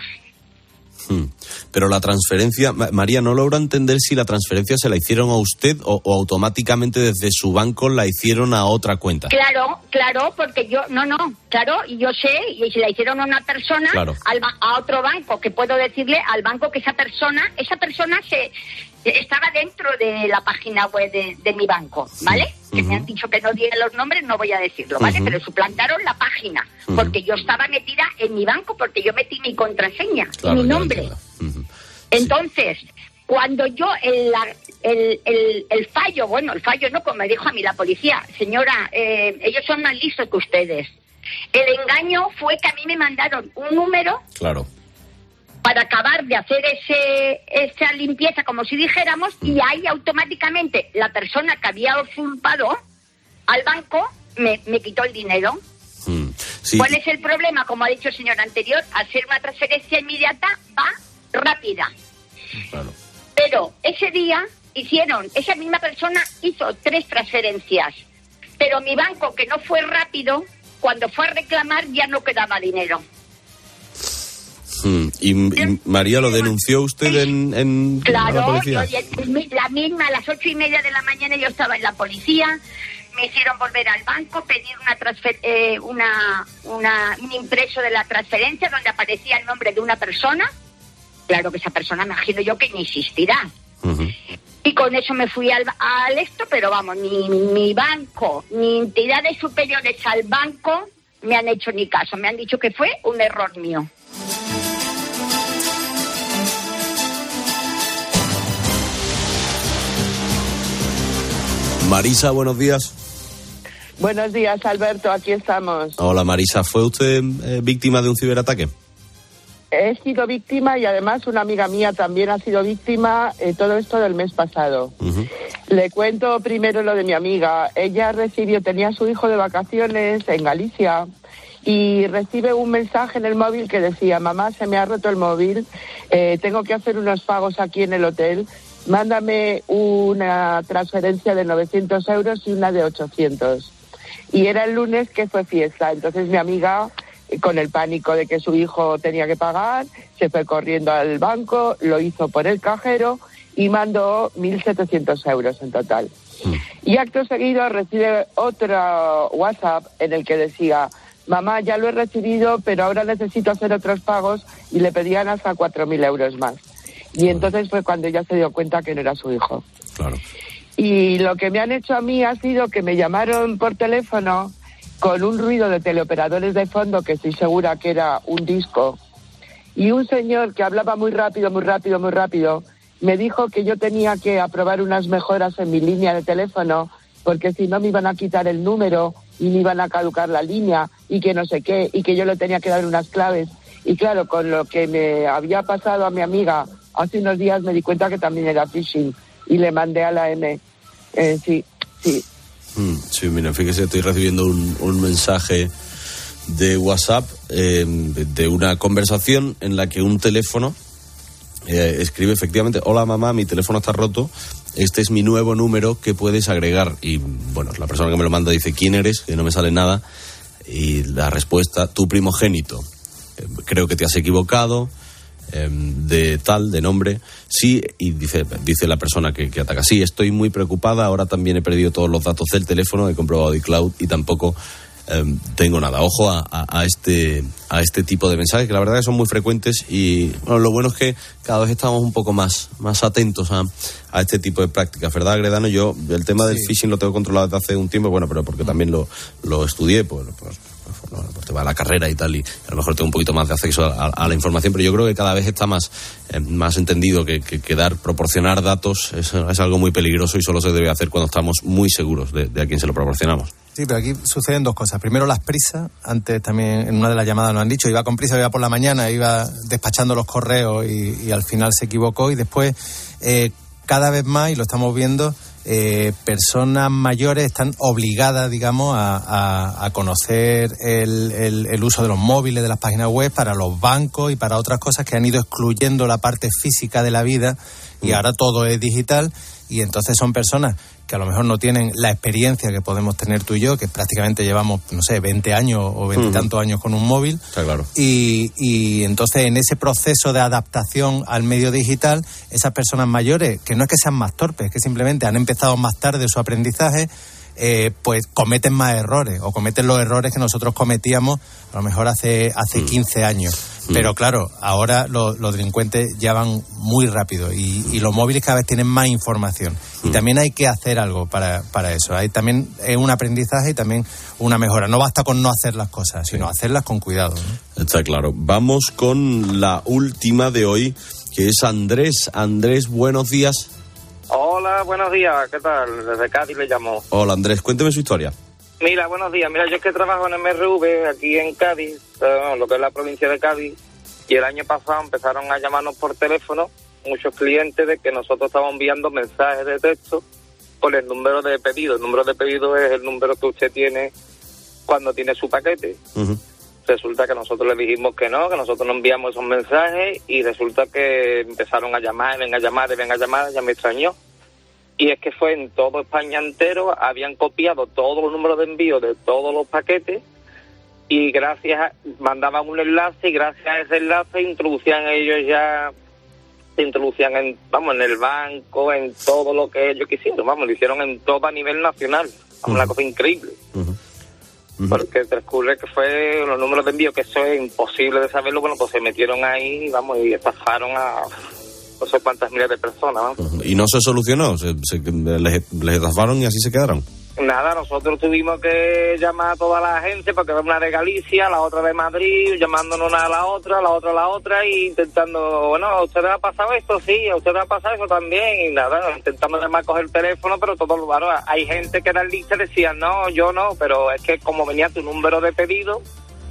Hmm. Pero la transferencia, María, no logro entender si la transferencia se la hicieron a usted o, o automáticamente desde su banco la hicieron a otra cuenta. Claro, claro, porque yo, no, no, claro, y yo sé, y si la hicieron a una persona, claro. al, a otro banco, que puedo decirle al banco que esa persona, esa persona se estaba dentro de la página web de, de mi banco, ¿vale? Uh-huh. Que me han dicho que no diera los nombres, no voy a decirlo, ¿vale? Uh-huh. Pero suplantaron la página, uh-huh. porque yo estaba metida en mi banco, porque yo metí mi contraseña claro, y mi nombre. Uh-huh. Entonces, sí. cuando yo, el, el, el, el fallo, bueno, el fallo no, como me dijo a mí la policía, señora, eh, ellos son más listos que ustedes. El engaño fue que a mí me mandaron un número... Claro. para acabar de hacer ese esa limpieza, como si dijéramos, y ahí automáticamente la persona que había usurpado al banco me, me quitó el dinero. Mm, sí. ¿Cuál es el problema? Como ha dicho el señor anterior, hacer una transferencia inmediata va rápida. Claro. Pero ese día hicieron, esa misma persona hizo tres transferencias, pero mi banco, que no fue rápido, cuando fue a reclamar ya no quedaba dinero. Hmm. ¿Y, y María lo denunció usted en, en claro, la policía? Yo, la misma, a las ocho y media de la mañana yo estaba en la policía, me hicieron volver al banco, pedir una, transfer, eh, una, una un impreso de la transferencia donde aparecía el nombre de una persona. Claro que esa persona, me imagino yo, que ni existirá. Uh-huh. Y con eso me fui al, al esto, pero vamos, ni mi banco, ni entidades superiores al banco me han hecho ni caso, me han dicho que fue un error mío. Marisa, buenos días. Buenos días, Alberto, aquí estamos. Hola, Marisa. ¿Fue usted eh, víctima de un ciberataque? He sido víctima y además una amiga mía también ha sido víctima, eh, todo esto del mes pasado. Uh-huh. Le cuento primero lo de mi amiga. Ella recibió, tenía a su hijo de vacaciones en Galicia y recibe un mensaje en el móvil que decía, mamá, se me ha roto el móvil, eh, tengo que hacer unos pagos aquí en el hotel, mándame una transferencia de novecientos euros y una de ochocientos. Y era el lunes que fue fiesta, entonces mi amiga, con el pánico de que su hijo tenía que pagar, se fue corriendo al banco, lo hizo por el cajero y mandó mil setecientos euros en total. Mm. Y acto seguido recibe otro WhatsApp en el que decía, mamá, ya lo he recibido, pero ahora necesito hacer otros pagos, y le pedían hasta cuatro mil euros más. Y entonces fue cuando ella se dio cuenta que no era su hijo. Claro. Y lo que me han hecho a mí ha sido que me llamaron por teléfono con un ruido de teleoperadores de fondo, que estoy segura que era un disco, y un señor que hablaba muy rápido, muy rápido, muy rápido, me dijo que yo tenía que aprobar unas mejoras en mi línea de teléfono, porque si no me iban a quitar el número y me iban a caducar la línea y que no sé qué, y que yo le tenía que dar unas claves. Y claro, con lo que me había pasado a mi amiga hace unos días, me di cuenta que también era phishing y le mandé a la M. Eh, sí, sí. Mm, sí, mira, fíjese, estoy recibiendo un, un mensaje de WhatsApp eh, de una conversación en la que un teléfono eh, escribe efectivamente, hola mamá, mi teléfono está roto, este es mi nuevo número que puedes agregar. Y bueno, la persona que me lo manda dice, ¿quién eres? Que no me sale nada. Y la respuesta, tu primogénito. Eh, creo que te has equivocado. De tal, de nombre, sí, y dice dice la persona que, que ataca, sí, estoy muy preocupada, ahora también he perdido todos los datos del teléfono, he comprobado iCloud y tampoco eh, tengo nada. Ojo a, a, a este a este tipo de mensajes, que la verdad que son muy frecuentes, y bueno, lo bueno es que cada vez estamos un poco más, más atentos a, a este tipo de prácticas, ¿verdad, Gredano? Yo el tema del sí. phishing lo tengo controlado desde hace un tiempo, bueno, pero porque también lo, lo estudié, pues, pues por, por tema de la carrera y tal, y a lo mejor tengo un poquito más de acceso a, a, a la información, pero yo creo que cada vez está más, eh, más entendido que, que, que dar, proporcionar datos es, es algo muy peligroso y solo se debe hacer cuando estamos muy seguros de, de a quién se lo proporcionamos. Sí, pero aquí suceden dos cosas. Primero, las prisas. Antes también en una de las llamadas nos han dicho, iba con prisa, iba por la mañana, iba despachando los correos y, y al final se equivocó. Y después, eh, cada vez más, y lo estamos viendo, eh, personas mayores están obligadas, digamos, a, a, a conocer el, el, el uso de los móviles, de las páginas web para los bancos y para otras cosas que han ido excluyendo la parte física de la vida y ahora todo es digital. Y entonces son personas que a lo mejor no tienen la experiencia que podemos tener tú y yo, que prácticamente llevamos, no sé, veinte años o veintitantos uh-huh. años con un móvil. Está claro. Y, y entonces en ese proceso de adaptación al medio digital, esas personas mayores, que no es que sean más torpes, que simplemente han empezado más tarde su aprendizaje, eh, pues cometen más errores, o cometen los errores que nosotros cometíamos a lo mejor hace, hace mm. quince años. Mm. Pero claro, ahora los, los delincuentes ya van muy rápido y, y los móviles cada vez tienen más información. Mm. Y también hay que hacer algo para, para eso. Hay también es un aprendizaje y también una mejora. No basta con no hacer las cosas, sino sí. hacerlas con cuidado, ¿no? Está claro. Vamos con la última de hoy, que es Andrés. Andrés, buenos días. Hola, buenos días, ¿qué tal? Desde Cádiz le llamo. Hola Andrés, cuénteme su historia. Mira, buenos días, mira, yo es que trabajo en M R V aquí en Cádiz, eh, lo que es la provincia de Cádiz, y el año pasado empezaron a llamarnos por teléfono muchos clientes de que nosotros estábamos enviando mensajes de texto con el número de pedido. El número de pedido es el número que usted tiene cuando tiene su paquete. Uh-huh. Resulta que nosotros le dijimos que no, que nosotros no enviamos esos mensajes, y resulta que empezaron a llamar, ven a llamar, ven a llamar, ya me extrañó. Y es que fue en todo España entero, habían copiado todos los números de envío de todos los paquetes, y gracias a, mandaban un enlace, y gracias a ese enlace introducían ellos ya, se introducían en, vamos, en el banco, en todo lo que ellos quisieron, vamos, lo hicieron en todo a nivel nacional, vamos, uh-huh. una cosa increíble. Uh-huh. Uh-huh. Porque transcurre que fue los números de envío, que eso es imposible de saberlo, bueno, pues se metieron ahí, vamos, y estafaron a no sé cuántas miles de personas, ¿no? Uh-huh. ¿Y no se solucionó? ¿Se, se, les, les estafaron y así se quedaron? Nada, nosotros tuvimos que llamar a toda la gente, porque una de Galicia, la otra de Madrid, llamándonos una a la otra, la otra a la otra, y intentando, bueno, ¿a usted le ha pasado esto? Sí, ¿a usted le ha pasado eso también? Y nada, intentando además coger el teléfono, pero todos los varones, hay gente que era lista y decía, no, yo no, pero es que como venía tu número de pedido.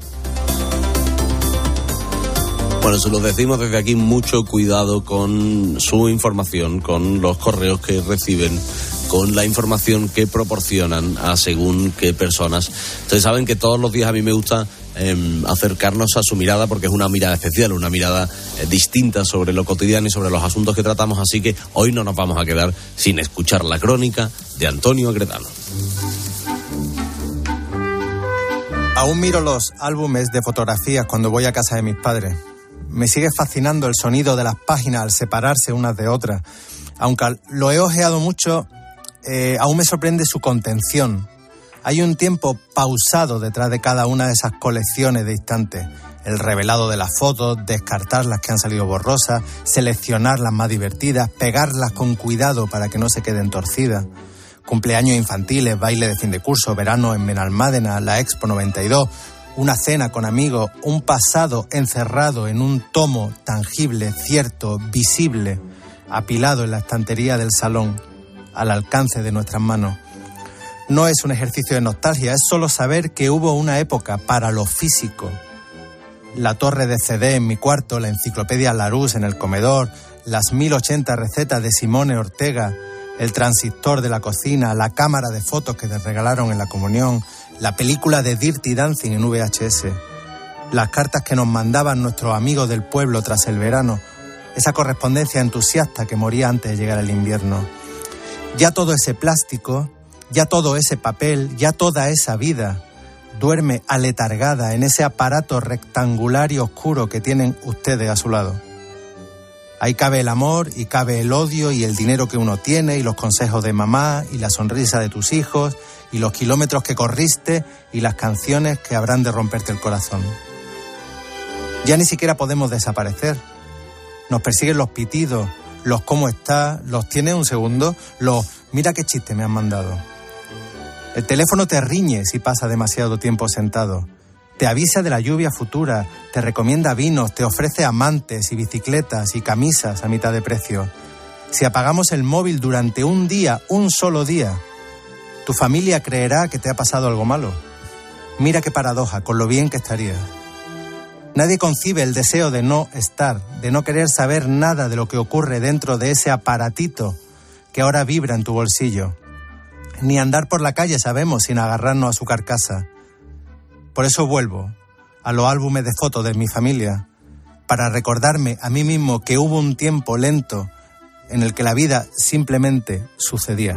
Bueno, se lo decimos desde aquí, mucho cuidado con su información, con los correos que reciben, con la información que proporcionan a según qué personas. Ustedes saben que todos los días a mí me gusta eh, acercarnos a su mirada, porque es una mirada especial, una mirada eh, distinta sobre lo cotidiano y sobre los asuntos que tratamos, así que hoy no nos vamos a quedar sin escuchar la crónica de Antonio Gredano. Aún miro los álbumes de fotografías cuando voy a casa de mis padres. Me sigue fascinando el sonido de las páginas al separarse unas de otras. Aunque lo he ojeado mucho, eh, aún me sorprende su contención. Hay un tiempo pausado detrás de cada una de esas colecciones de instantes. El revelado de las fotos, descartar las que han salido borrosas, seleccionar las más divertidas, pegarlas con cuidado para que no se queden torcidas. Cumpleaños infantiles, baile de fin de curso, verano en Benalmádena, la Expo noventa y dos... una cena con amigos, un pasado encerrado en un tomo tangible, cierto, visible, apilado en la estantería del salón, al alcance de nuestras manos. No es un ejercicio de nostalgia, es solo saber que hubo una época para lo físico. La torre de C D en mi cuarto, la enciclopedia Larousse en el comedor, las mil ochenta recetas de Simone Ortega, el transistor de la cocina, la cámara de fotos que te regalaron en la comunión, la película de Dirty Dancing en V H S, las cartas que nos mandaban nuestros amigos del pueblo tras el verano, esa correspondencia entusiasta que moría antes de llegar el invierno. Ya todo ese plástico, ya todo ese papel, ya toda esa vida duerme aletargada en ese aparato rectangular y oscuro que tienen ustedes a su lado. Ahí cabe el amor y cabe el odio y el dinero que uno tiene y los consejos de mamá y la sonrisa de tus hijos y los kilómetros que corriste y las canciones que habrán de romperte el corazón. Ya ni siquiera podemos desaparecer. Nos persiguen los pitidos, los cómo está, los tienes un segundo, los mira qué chiste me han mandado. El teléfono te riñe si pasa demasiado tiempo sentado. Te avisa de la lluvia futura, te recomienda vinos, te ofrece amantes y bicicletas y camisas a mitad de precio. Si apagamos el móvil durante un día, un solo día, tu familia creerá que te ha pasado algo malo. Mira qué paradoja, con lo bien que estarías. Nadie concibe el deseo de no estar, de no querer saber nada de lo que ocurre dentro de ese aparatito que ahora vibra en tu bolsillo. Ni andar por la calle sabemos sin agarrarnos a su carcasa. Por eso vuelvo a los álbumes de fotos de mi familia, para recordarme a mí mismo que hubo un tiempo lento en el que la vida simplemente sucedía.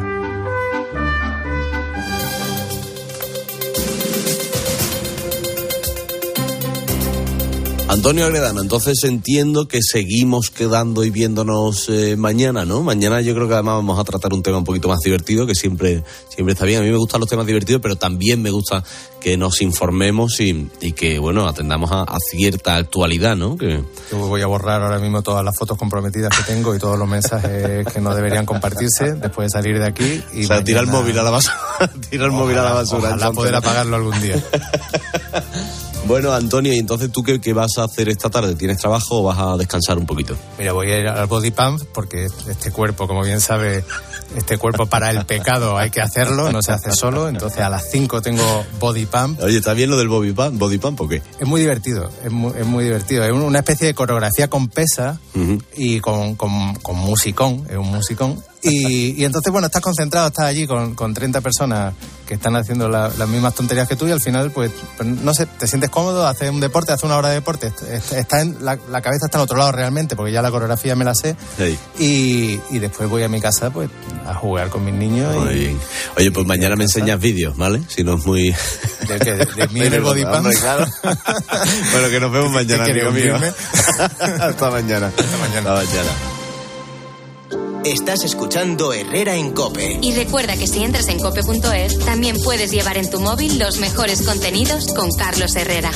Antonio Agredano, entonces entiendo que seguimos quedando y viéndonos eh, mañana, ¿no? Mañana yo creo que además vamos a tratar un tema un poquito más divertido, que siempre, siempre está bien. A mí me gustan los temas divertidos, pero también me gusta que nos informemos y, y que, bueno, atendamos a, a cierta actualidad, ¿no? Que... Yo voy a borrar ahora mismo todas las fotos comprometidas que tengo y todos los mensajes que no deberían compartirse después de salir de aquí. Y o sea, mañana... tira el móvil a la basura. Tira el ojalá, móvil a la basura. Ojalá poder apagarlo algún día. Bueno, Antonio, ¿y entonces tú qué, qué vas a hacer esta tarde? ¿Tienes trabajo o vas a descansar un poquito? Mira, voy a ir al body pump porque este cuerpo, como bien sabe, este cuerpo para el pecado hay que hacerlo, no se hace solo. Entonces a las cinco tengo body pump. Oye, ¿está bien lo del body pump, body pump o qué? Es muy divertido, es muy, es muy divertido. Es una especie de coreografía con pesa uh-huh. y con, con, con musicón, es un musicón. Y, y entonces, bueno, estás concentrado, estás allí con, con treinta personas que están haciendo la, las mismas tonterías que tú y al final, pues, pues, no sé, te sientes cómodo, haces un deporte, haces una hora de deporte, está en, la, la cabeza está en otro lado realmente, porque ya la coreografía me la sé. Sí. Y, y después voy a mi casa, pues, a jugar con mis niños. Muy y, bien. Oye, pues mañana me enseñas vídeos, ¿vale? Si no es muy... ¿De qué? ¿De, de mí en el body pump? Claro. Bueno, que nos vemos mañana, amigo mío. Hasta mañana. Hasta mañana. Hasta mañana. Estás escuchando Herrera en COPE. Y recuerda que si entras en cope punto es, también puedes llevar en tu móvil los mejores contenidos con Carlos Herrera.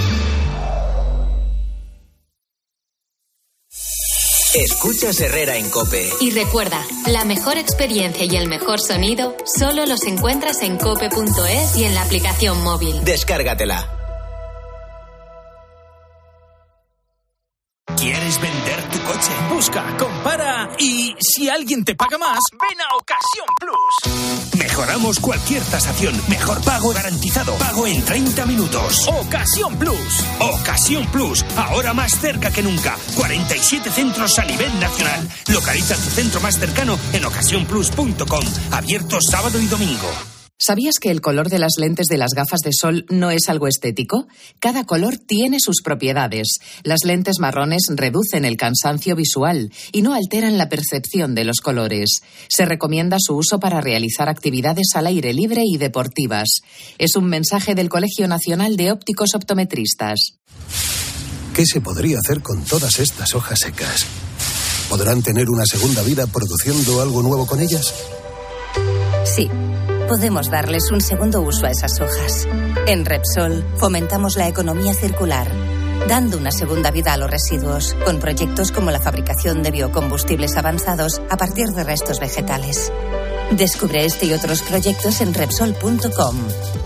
Escuchas Herrera en COPE. Y recuerda, la mejor experiencia y el mejor sonido solo los encuentras en cope punto es y en la aplicación móvil. Descárgatela. ¿Quieres vender tu coche? Busca, compara y si alguien te paga más, ven a Ocasión Plus. Mejoramos cualquier tasación. Mejor pago garantizado. Pago en treinta minutos. Ocasión Plus. Ocasión Plus. Ahora más cerca que nunca. cuarenta y siete centros a nivel nacional. Localiza tu centro más cercano en ocasión plus punto com. Abierto sábado y domingo. ¿Sabías que el color de las lentes de las gafas de sol no es algo estético? Cada color tiene sus propiedades. Las lentes marrones reducen el cansancio visual y no alteran la percepción de los colores. Se recomienda su uso para realizar actividades al aire libre y deportivas. Es un mensaje del Colegio Nacional de Ópticos Optometristas. ¿Qué se podría hacer con todas estas hojas secas? ¿Podrán tener una segunda vida produciendo algo nuevo con ellas? Sí. Podemos darles un segundo uso a esas hojas. En Repsol fomentamos la economía circular, dando una segunda vida a los residuos, con proyectos como la fabricación de biocombustibles avanzados a partir de restos vegetales. Descubre este y otros proyectos en Repsol punto com.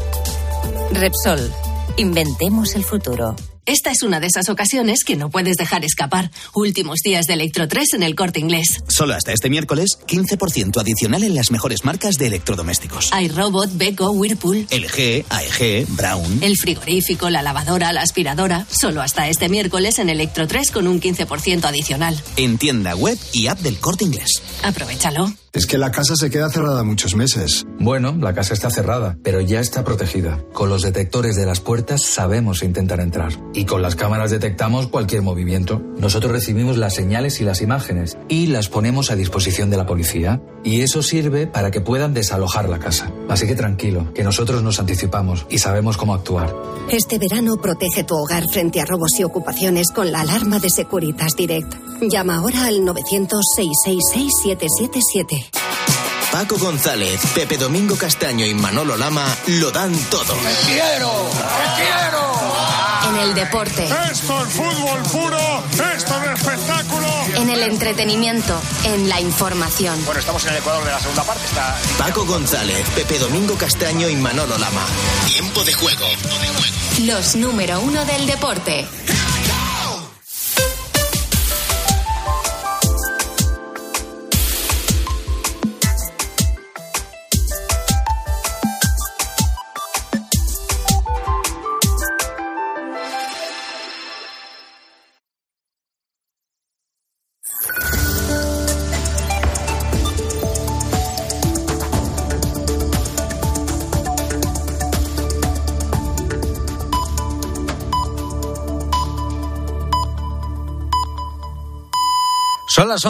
Repsol, inventemos el futuro. Esta es una de esas ocasiones que no puedes dejar escapar. Últimos días de Electro tres en El Corte Inglés. Solo hasta este miércoles, quince por ciento adicional en las mejores marcas de electrodomésticos. iRobot, Beko, Whirlpool, L G, A E G, Braun. El frigorífico, la lavadora, la aspiradora. Solo hasta este miércoles en Electro tres con un quince por ciento adicional. En tienda web y app del Corte Inglés. Aprovechalo. Es que la casa se queda cerrada muchos meses. Bueno, la casa está cerrada, pero ya está protegida. Con los detectores de las puertas sabemos intentar entrar. Y con las cámaras detectamos cualquier movimiento. Nosotros recibimos las señales y las imágenes y las ponemos a disposición de la policía. Y eso sirve para que puedan desalojar la casa. Así que tranquilo, que nosotros nos anticipamos y sabemos cómo actuar. Este verano protege tu hogar frente a robos y ocupaciones con la alarma de Securitas Direct. Llama ahora al novecientos, seiscientos sesenta y seis, siete siete siete. Paco González, Pepe Domingo Castaño y Manolo Lama lo dan todo. ¡Te quiero! ¡Te quiero! En el deporte. Esto es fútbol puro, esto es espectáculo. En el entretenimiento, en la información. Bueno, estamos en el Ecuador de la segunda parte. Está... Paco González, Pepe Domingo Castaño y Manolo Lama. Tiempo de juego. Los número uno del deporte. Son las